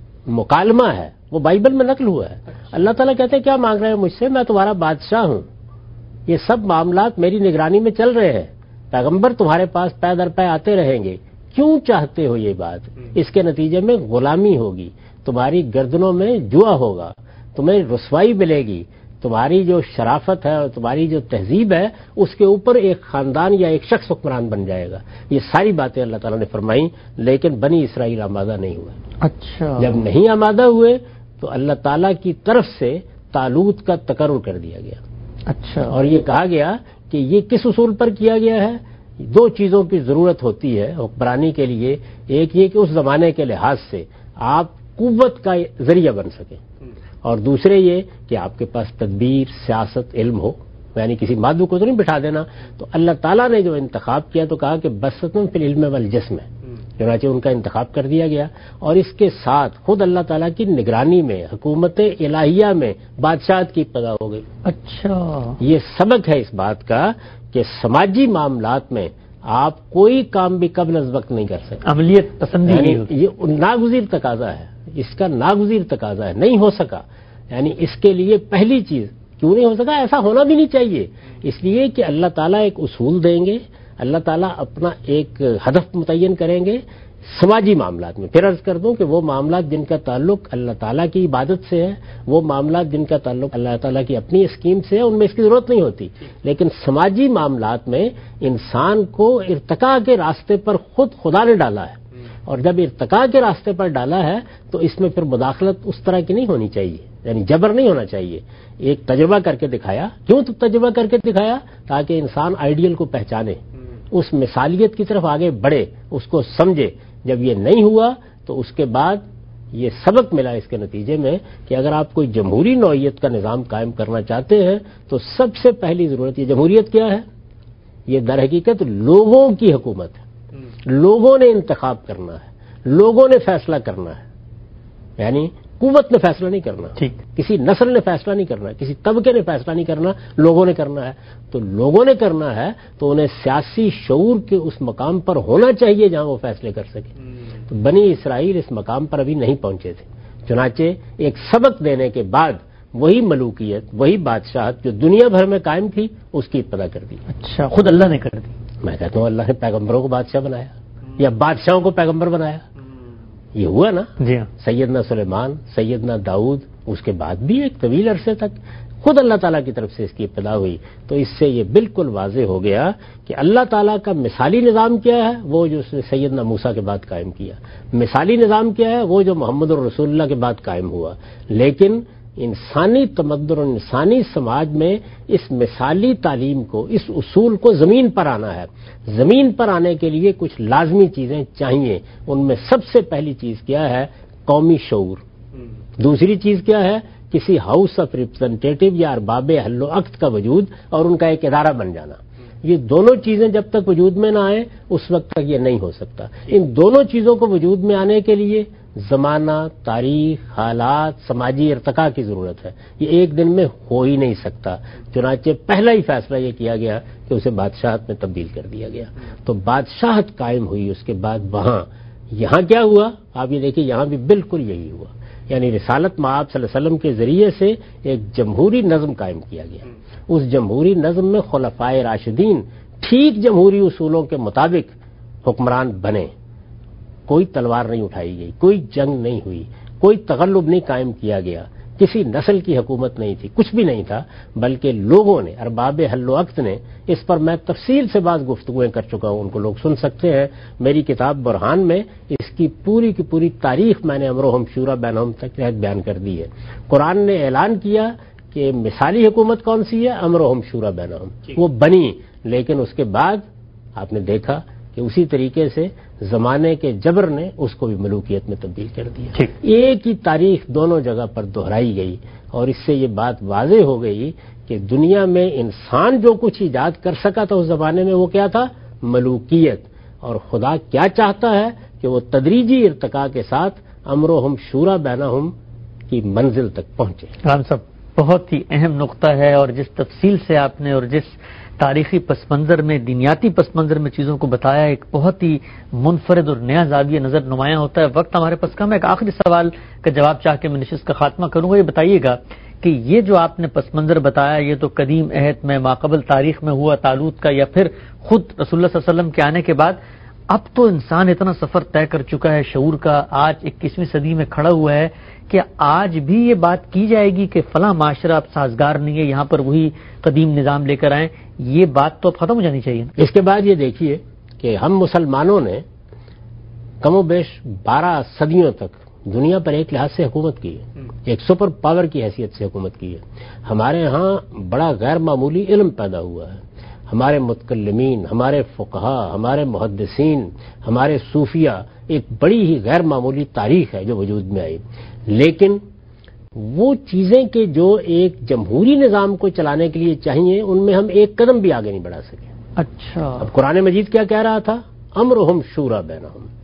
مکالمہ ہے وہ بائبل میں نقل ہوا ہے۔ اللہ تعالیٰ کہتے ہیں کیا مانگ رہے ہیں مجھ سے؟ میں تمہارا بادشاہ ہوں، یہ سب معاملات میری نگرانی میں چل رہے ہیں، پیغمبر تمہارے پاس پے در پے آتے رہیں گے، کیوں چاہتے ہو یہ بات؟ اس کے نتیجے میں غلامی ہوگی، تمہاری گردنوں میں جوا ہوگا، تمہیں رسوائی ملے گی، تمہاری جو شرافت ہے اور تمہاری جو تہذیب ہے اس کے اوپر ایک خاندان یا ایک شخص حکمران بن جائے گا۔ یہ ساری باتیں اللہ تعالیٰ نے فرمائی، لیکن بنی اسرائیل آمادہ نہیں ہوئے۔ اچھا، جب نہیں آمادہ ہوئے تو اللہ تعالیٰ کی طرف سے طالوت کا تقرر کر دیا گیا۔ اچھا، اور یہ کہا گیا کہ یہ کس اصول پر کیا گیا ہے؟ دو چیزوں کی ضرورت ہوتی ہے حکمرانی کے لیے، ایک یہ کہ اس زمانے کے لحاظ سے آپ قوت کا ذریعہ بن سکیں، اور دوسرے یہ کہ آپ کے پاس تدبیر، سیاست، علم ہو، یعنی کسی مادو کو تو نہیں بٹھا دینا۔ تو اللہ تعالیٰ نے جو انتخاب کیا تو کہا کہ بسطن فی العلم والجسم ہے، چنانچہ ان کا انتخاب کر دیا گیا، اور اس کے ساتھ خود اللہ تعالیٰ کی نگرانی میں حکومت الہیہ میں بادشاہت کی پیدا ہو گئی۔ اچھا، یہ سبق ہے اس بات کا کہ سماجی معاملات میں آپ کوئی کام بھی قبل از وقت نہیں کر سکتے، عملیت پسندی یعنی یہ ناگزیر تقاضا ہے، اس کا ناگزیر تقاضا ہے، نہیں ہو سکا۔ یعنی اس کے لیے پہلی چیز کیوں نہیں ہو سکا، ایسا ہونا بھی نہیں چاہیے، اس لیے کہ اللہ تعالیٰ ایک اصول دیں گے، اللہ تعالیٰ اپنا ایک ہدف متعین کریں گے سماجی معاملات میں۔ پھر عرض کر دوں کہ وہ معاملات جن کا تعلق اللہ تعالیٰ کی عبادت سے ہے، وہ معاملات جن کا تعلق اللہ تعالیٰ کی اپنی اسکیم سے ہے، ان میں اس کی ضرورت نہیں ہوتی، لیکن سماجی معاملات میں انسان کو ارتقاء کے راستے پر خود خدا نے ڈالا ہے، اور جب ارتقاء کے راستے پر ڈالا ہے تو اس میں پھر مداخلت اس طرح کی نہیں ہونی چاہیے، یعنی جبر نہیں ہونا چاہیے۔ ایک تجربہ کر کے دکھایا، کیوں تو تجربہ کر کے دکھایا؟ تاکہ انسان آئیڈیل کو پہچانے، اس مثالیت کی طرف آگے بڑھے، اس کو سمجھے۔ جب یہ نہیں ہوا تو اس کے بعد یہ سبق ملا اس کے نتیجے میں کہ اگر آپ کوئی جمہوری نوعیت کا نظام قائم کرنا چاہتے ہیں تو سب سے پہلی ضرورت، یہ جمہوریت کیا ہے؟ یہ در حقیقت لوگوں کی حکومت ہے، لوگوں نے انتخاب کرنا ہے، لوگوں نے فیصلہ کرنا ہے، یعنی قوت نے فیصلہ نہیں کرنا، کسی نسل نے فیصلہ نہیں کرنا، کسی طبقے نے فیصلہ نہیں کرنا، لوگوں نے کرنا ہے۔ تو لوگوں نے کرنا ہے تو انہیں سیاسی شعور کے اس مقام پر ہونا چاہیے جہاں وہ فیصلے کر سکے۔ تو بنی اسرائیل اس مقام پر ابھی نہیں پہنچے تھے، چنانچہ ایک سبق دینے کے بعد وہی ملوکیت، وہی بادشاہت جو دنیا بھر میں قائم تھی، اس کی ابتدا کر دی۔ اچھا، خود اللہ نے کر دی؟ میں کہتا ہوں اللہ نے پیغمبروں کو بادشاہ بنایا یا بادشاہوں کو پیغمبر بنایا، یہ ہوا نا۔ جی ہاں، سیدنا سلیمان، سیدنا داؤد، اس کے بعد بھی ایک طویل عرصے تک خود اللہ تعالیٰ کی طرف سے اس کی ابتدا ہوئی۔ تو اس سے یہ بالکل واضح ہو گیا کہ اللہ تعالیٰ کا مثالی نظام کیا ہے، وہ جو اس نے سیدنا موسیٰ کے بعد قائم کیا، مثالی نظام کیا ہے، وہ جو محمد الرسول اللہ کے بعد قائم ہوا۔ لیکن انسانی تمدن اور انسانی سماج میں اس مثالی تعلیم کو، اس اصول کو زمین پر آنا ہے۔ زمین پر آنے کے لیے کچھ لازمی چیزیں چاہیے، ان میں سب سے پہلی چیز کیا ہے؟ قومی شعور۔ دوسری چیز کیا ہے؟ کسی ہاؤس آف ریپرزنٹیٹو یا ارباب حل و عقد کا وجود اور ان کا ایک ادارہ بن جانا۔ یہ دونوں چیزیں جب تک وجود میں نہ آئے اس وقت تک یہ نہیں ہو سکتا۔ ان دونوں چیزوں کو وجود میں آنے کے لیے زمانہ، تاریخ، حالات، سماجی ارتقاء کی ضرورت ہے، یہ ایک دن میں ہو ہی نہیں سکتا۔ چنانچہ پہلا ہی فیصلہ یہ کیا گیا کہ اسے بادشاہت میں تبدیل کر دیا گیا۔ تو بادشاہت قائم ہوئی، اس کے بعد وہاں یہاں کیا ہوا؟ آپ یہ دیکھیں، یہاں بھی بالکل یہی ہوا، یعنی رسالت مآب صلی اللہ علیہ وسلم کے ذریعے سے ایک جمہوری نظم قائم کیا گیا۔ اس جمہوری نظم میں خلفائے راشدین ٹھیک جمہوری اصولوں کے مطابق حکمران بنے، کوئی تلوار نہیں اٹھائی گئی، کوئی جنگ نہیں ہوئی، کوئی تغلب نہیں قائم کیا گیا، کسی نسل کی حکومت نہیں تھی، کچھ بھی نہیں تھا، بلکہ لوگوں نے، ارباب حل و عقد نے، اس پر میں تفصیل سے بعض گفتگویں کر چکا ہوں، ان کو لوگ سن سکتے ہیں، میری کتاب برہان میں اس کی پوری کی پوری تاریخ میں نے امرهم شورى بینہم تک تحت بیان کر دی ہے۔ قرآن نے اعلان کیا کہ مثالی حکومت کون سی ہے؟ امرهم شورى بینہم، وہ بنی، لیکن اس کے بعد آپ نے دیکھا کہ اسی طریقے سے زمانے کے جبر نے اس کو بھی ملوکیت میں تبدیل کر دیا۔ ایک ہی تاریخ دونوں جگہ پر دہرائی گئی، اور اس سے یہ بات واضح ہو گئی کہ دنیا میں انسان جو کچھ ایجاد کر سکا تھا اس زمانے میں وہ کیا تھا؟ ملوکیت۔ اور خدا کیا چاہتا ہے کہ وہ تدریجی ارتقاء کے ساتھ امرهم شورى بینہم کی منزل تک پہنچے۔ رام صاحب، بہت ہی اہم نقطہ ہے، اور جس تفصیل سے آپ نے اور جس تاریخی پس منظر میں، دینیاتی پس منظر میں چیزوں کو بتایا، ایک بہت ہی منفرد اور نیا زاویہ نظر نمایاں ہوتا ہے۔ وقت ہمارے پاس کم ہے، ایک آخری سوال کا جواب چاہ کے میں نشست کا خاتمہ کروں گا۔ یہ بتائیے گا کہ یہ جو آپ نے پس منظر بتایا، یہ تو قدیم عہد میں، ماقبل تاریخ میں ہوا طالوت کا، یا پھر خود رسول اللہ صلی اللہ علیہ وسلم کے آنے کے بعد؟ اب تو انسان اتنا سفر طے کر چکا ہے شعور کا، آج اکیسویں صدی میں کھڑا ہوا ہے کہ آج بھی یہ بات کی جائے گی کہ فلاں معاشرہ اب سازگار نہیں ہے، یہاں پر وہی قدیم نظام لے کر آئیں، یہ بات تو اب ختم ہو جانی چاہیے۔ اس کے بعد یہ دیکھیے کہ ہم مسلمانوں نے کم و بیش بارہ صدیوں تک دنیا پر ایک لحاظ سے حکومت کی ہے، ایک سپر پاور کی حیثیت سے حکومت کی ہے۔ ہمارے ہاں بڑا غیر معمولی علم پیدا ہوا ہے، ہمارے متکلمین، ہمارے فقہا، ہمارے محدثین، ہمارے صوفیہ، ایک بڑی ہی غیر معمولی تاریخ ہے جو وجود میں آئی۔ لیکن وہ چیزیں کہ جو ایک جمہوری نظام کو چلانے کے لیے چاہیے، ان میں ہم ایک قدم بھی آگے نہیں بڑھا سکے۔ اچھا، اب قرآن مجید کیا کہہ رہا تھا؟ امرهم شورى بینہم،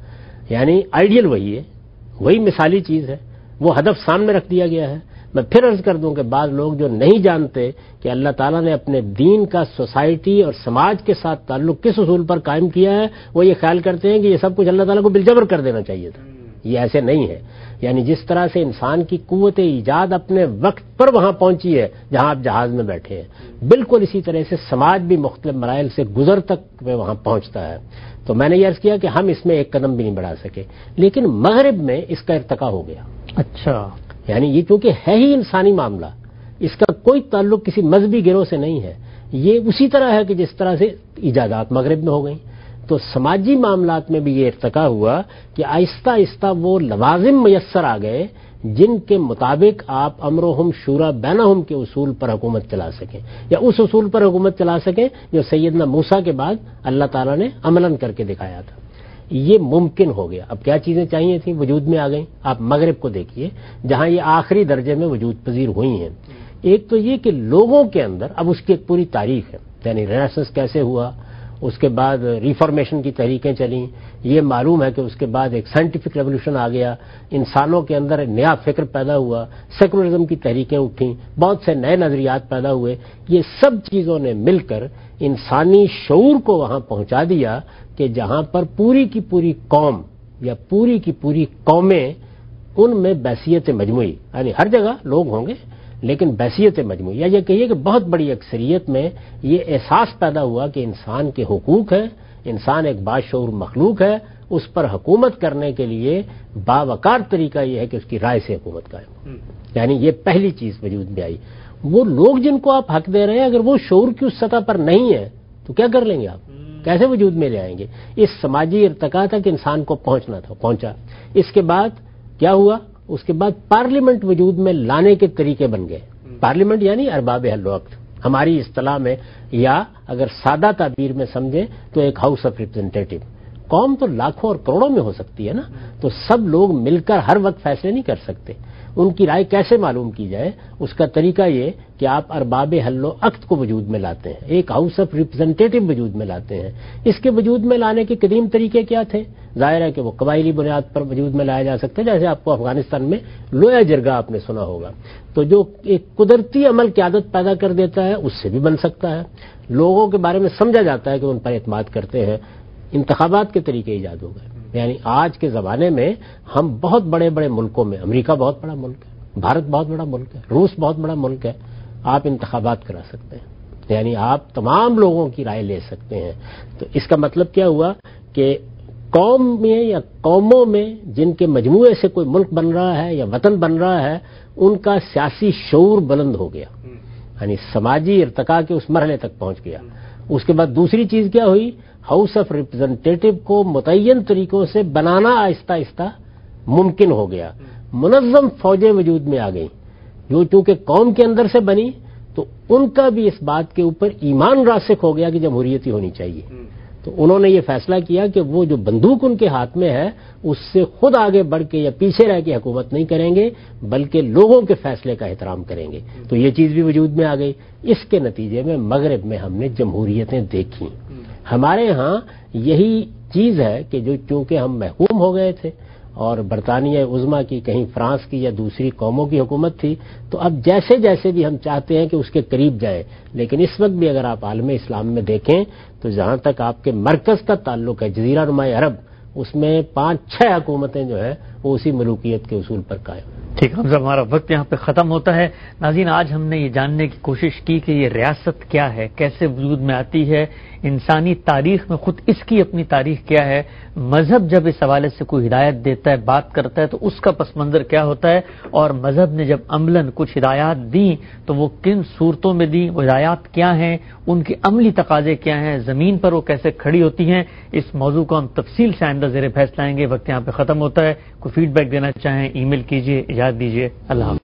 یعنی آئیڈیل وہی ہے، وہی مثالی چیز ہے، وہ ہدف سامنے رکھ دیا گیا ہے۔ میں پھر عرض کر دوں کہ بعض لوگ جو نہیں جانتے کہ اللہ تعالیٰ نے اپنے دین کا سوسائٹی اور سماج کے ساتھ تعلق کس اصول پر قائم کیا ہے، وہ یہ خیال کرتے ہیں کہ یہ سب کچھ اللہ تعالیٰ کو بالجبر کر دینا چاہیے تھا۔ یہ ایسے نہیں ہے۔ یعنی جس طرح سے انسان کی قوت ایجاد اپنے وقت پر وہاں پہنچی ہے جہاں آپ جہاز میں بیٹھے ہیں، بالکل اسی طرح سے سماج بھی مختلف مراحل سے گزر تک میں وہاں پہنچتا ہے۔ تو میں نے یہ عرض کیا کہ ہم اس میں ایک قدم بھی نہیں بڑھا سکے، لیکن مغرب میں اس کا ارتقا ہو گیا۔ اچھا، یعنی یہ چونکہ ہے ہی انسانی معاملہ، اس کا کوئی تعلق کسی مذہبی گروہ سے نہیں ہے، یہ اسی طرح ہے کہ جس طرح سے ایجادات مغرب میں ہو گئیں، تو سماجی معاملات میں بھی یہ ارتقا ہوا کہ آہستہ آہستہ وہ لوازم میسر آ گئے جن کے مطابق آپ امرہم شورا بینہم کے اصول پر حکومت چلا سکیں، یا اس اصول پر حکومت چلا سکیں جو سیدنا موسیٰ کے بعد اللہ تعالیٰ نے عملاً کر کے دکھایا تھا۔ یہ ممکن ہو گیا۔ اب کیا چیزیں چاہیے تھیں وجود میں آ گئیں۔ آپ مغرب کو دیکھیے جہاں یہ آخری درجے میں وجود پذیر ہوئی ہیں۔ ایک تو یہ کہ لوگوں کے اندر اب اس کی ایک پوری تاریخ ہے، یعنی رینیسنس کیسے ہوا، اس کے بعد ریفارمیشن کی تحریکیں چلیں، یہ معلوم ہے کہ اس کے بعد ایک سائنٹیفک ریولوشن آ گیا، انسانوں کے اندر نیا فکر پیدا ہوا، سیکولرزم کی تحریکیں اٹھیں، بہت سے نئے نظریات پیدا ہوئے۔ یہ سب چیزوں نے مل کر انسانی شعور کو وہاں پہنچا دیا کہ جہاں پر پوری کی پوری قوم یا پوری کی پوری قومیں ان میں بحثیت مجموعی، یعنی ہر جگہ لوگ ہوں گے لیکن بحثیت مجموعی، یا یہ کہیے کہ بہت بڑی اکثریت میں یہ احساس پیدا ہوا کہ انسان کے حقوق ہیں، انسان ایک باشعور مخلوق ہے، اس پر حکومت کرنے کے لیے باوقار طریقہ یہ ہے کہ اس کی رائے سے حکومت قائم ہو۔ یعنی یہ پہلی چیز وجود میں آئی۔ وہ لوگ جن کو آپ حق دے رہے ہیں اگر وہ شعور کی اس سطح پر نہیں ہے تو کیا کر لیں گے آپ؟ کیسے وجود میں لے آئیں گے؟ اس سماجی ارتقاء تک انسان کو پہنچنا تھا، پہنچا۔ اس کے بعد کیا ہوا؟ اس کے بعد پارلیمنٹ وجود میں لانے کے طریقے بن گئے۔ پارلیمنٹ یعنی ارباب حل وقت ہماری اصطلاح میں، یا اگر سادہ تعبیر میں سمجھیں تو ایک ہاؤس آف ریپرزینٹیٹو۔ قوم تو لاکھوں اور کروڑوں میں ہو سکتی ہے نا، تو سب لوگ مل کر ہر وقت فیصلے نہیں کر سکتے۔ ان کی رائے کیسے معلوم کی جائے؟ اس کا طریقہ یہ کہ آپ ارباب حل و عقد کو وجود میں لاتے ہیں، ایک ہاؤس آف ریپرزینٹیٹو وجود میں لاتے ہیں۔ اس کے وجود میں لانے کے قدیم طریقے کیا تھے؟ ظاہر ہے کہ وہ قبائلی بنیاد پر وجود میں لایا جا سکتا ہے، جیسے آپ کو افغانستان میں لویا جرگہ آپ نے سنا ہوگا، تو جو ایک قدرتی عمل کی عادت پیدا کر دیتا ہے اس سے بھی بن سکتا ہے۔ لوگوں کے بارے میں سمجھا جاتا ہے کہ ان پر اعتماد کرتے ہیں۔ انتخابات کے طریقے ایجاد ہو گئے۔ یعنی آج کے زمانے میں ہم بہت بڑے بڑے ملکوں میں، امریکہ بہت بڑا ملک ہے، بھارت بہت بڑا ملک ہے، روس بہت بڑا ملک ہے، آپ انتخابات کرا سکتے ہیں، یعنی آپ تمام لوگوں کی رائے لے سکتے ہیں۔ تو اس کا مطلب کیا ہوا کہ قوم میں یا قوموں میں جن کے مجموعے سے کوئی ملک بن رہا ہے یا وطن بن رہا ہے، ان کا سیاسی شعور بلند ہو گیا، یعنی سماجی ارتقاء کے اس مرحلے تک پہنچ گیا۔ اس کے بعد دوسری چیز کیا ہوئی؟ ہاؤس آف ریپرزینٹیٹو کو متعین طریقوں سے بنانا آہستہ آہستہ ممکن ہو گیا۔ منظم فوجیں وجود میں آ گئیں جو چونکہ قوم کے اندر سے بنی، تو ان کا بھی اس بات کے اوپر ایمان راسخ ہو گیا کہ جمہوریت ہی ہونی چاہیے۔ تو انہوں نے یہ فیصلہ کیا کہ وہ جو بندوق ان کے ہاتھ میں ہے اس سے خود آگے بڑھ کے یا پیچھے رہ کے حکومت نہیں کریں گے، بلکہ لوگوں کے فیصلے کا احترام کریں گے۔ تو یہ چیز بھی وجود میں آ گئی۔ اس کے نتیجے میں مغرب میں ہم نے جمہوریتیں دیکھی۔ ہمارے ہاں یہی چیز ہے کہ جو چونکہ ہم محکوم ہو گئے تھے اور برطانیہ عظمیٰ کی، کہیں فرانس کی یا دوسری قوموں کی حکومت تھی، تو اب جیسے جیسے بھی ہم چاہتے ہیں کہ اس کے قریب جائیں، لیکن اس وقت بھی اگر آپ عالم اسلام میں دیکھیں تو جہاں تک آپ کے مرکز کا تعلق ہے، جزیرہ نما عرب، اس میں پانچ چھ حکومتیں جو ہے وہ اسی ملوکیت کے اصول پر قائم ہیں۔ ٹھیک حمزہ، ہمارا وقت یہاں پہ ختم ہوتا ہے۔ ناظرین، آج ہم نے یہ جاننے کی کوشش کی کہ یہ ریاست کیا ہے، کیسے وجود میں آتی ہے، انسانی تاریخ میں خود اس کی اپنی تاریخ کیا ہے، مذہب جب اس حوالے سے کوئی ہدایت دیتا ہے، بات کرتا ہے تو اس کا پس منظر کیا ہوتا ہے، اور مذہب نے جب عملاً کچھ ہدایات دیں تو وہ کن صورتوں میں دیں، وہ ہدایات کیا ہیں، ان کے عملی تقاضے کیا ہیں، زمین پر وہ کیسے کھڑی ہوتی ہیں، اس موضوع کو ہم تفصیل سے آئندہ زیر بحث لائیں گے۔ وقت یہاں پہ ختم ہوتا ہے۔ کوئی فیڈ بیک دینا چاہیں ای میل کیجیے، اجازت دیجیے۔ اللہ حافظ۔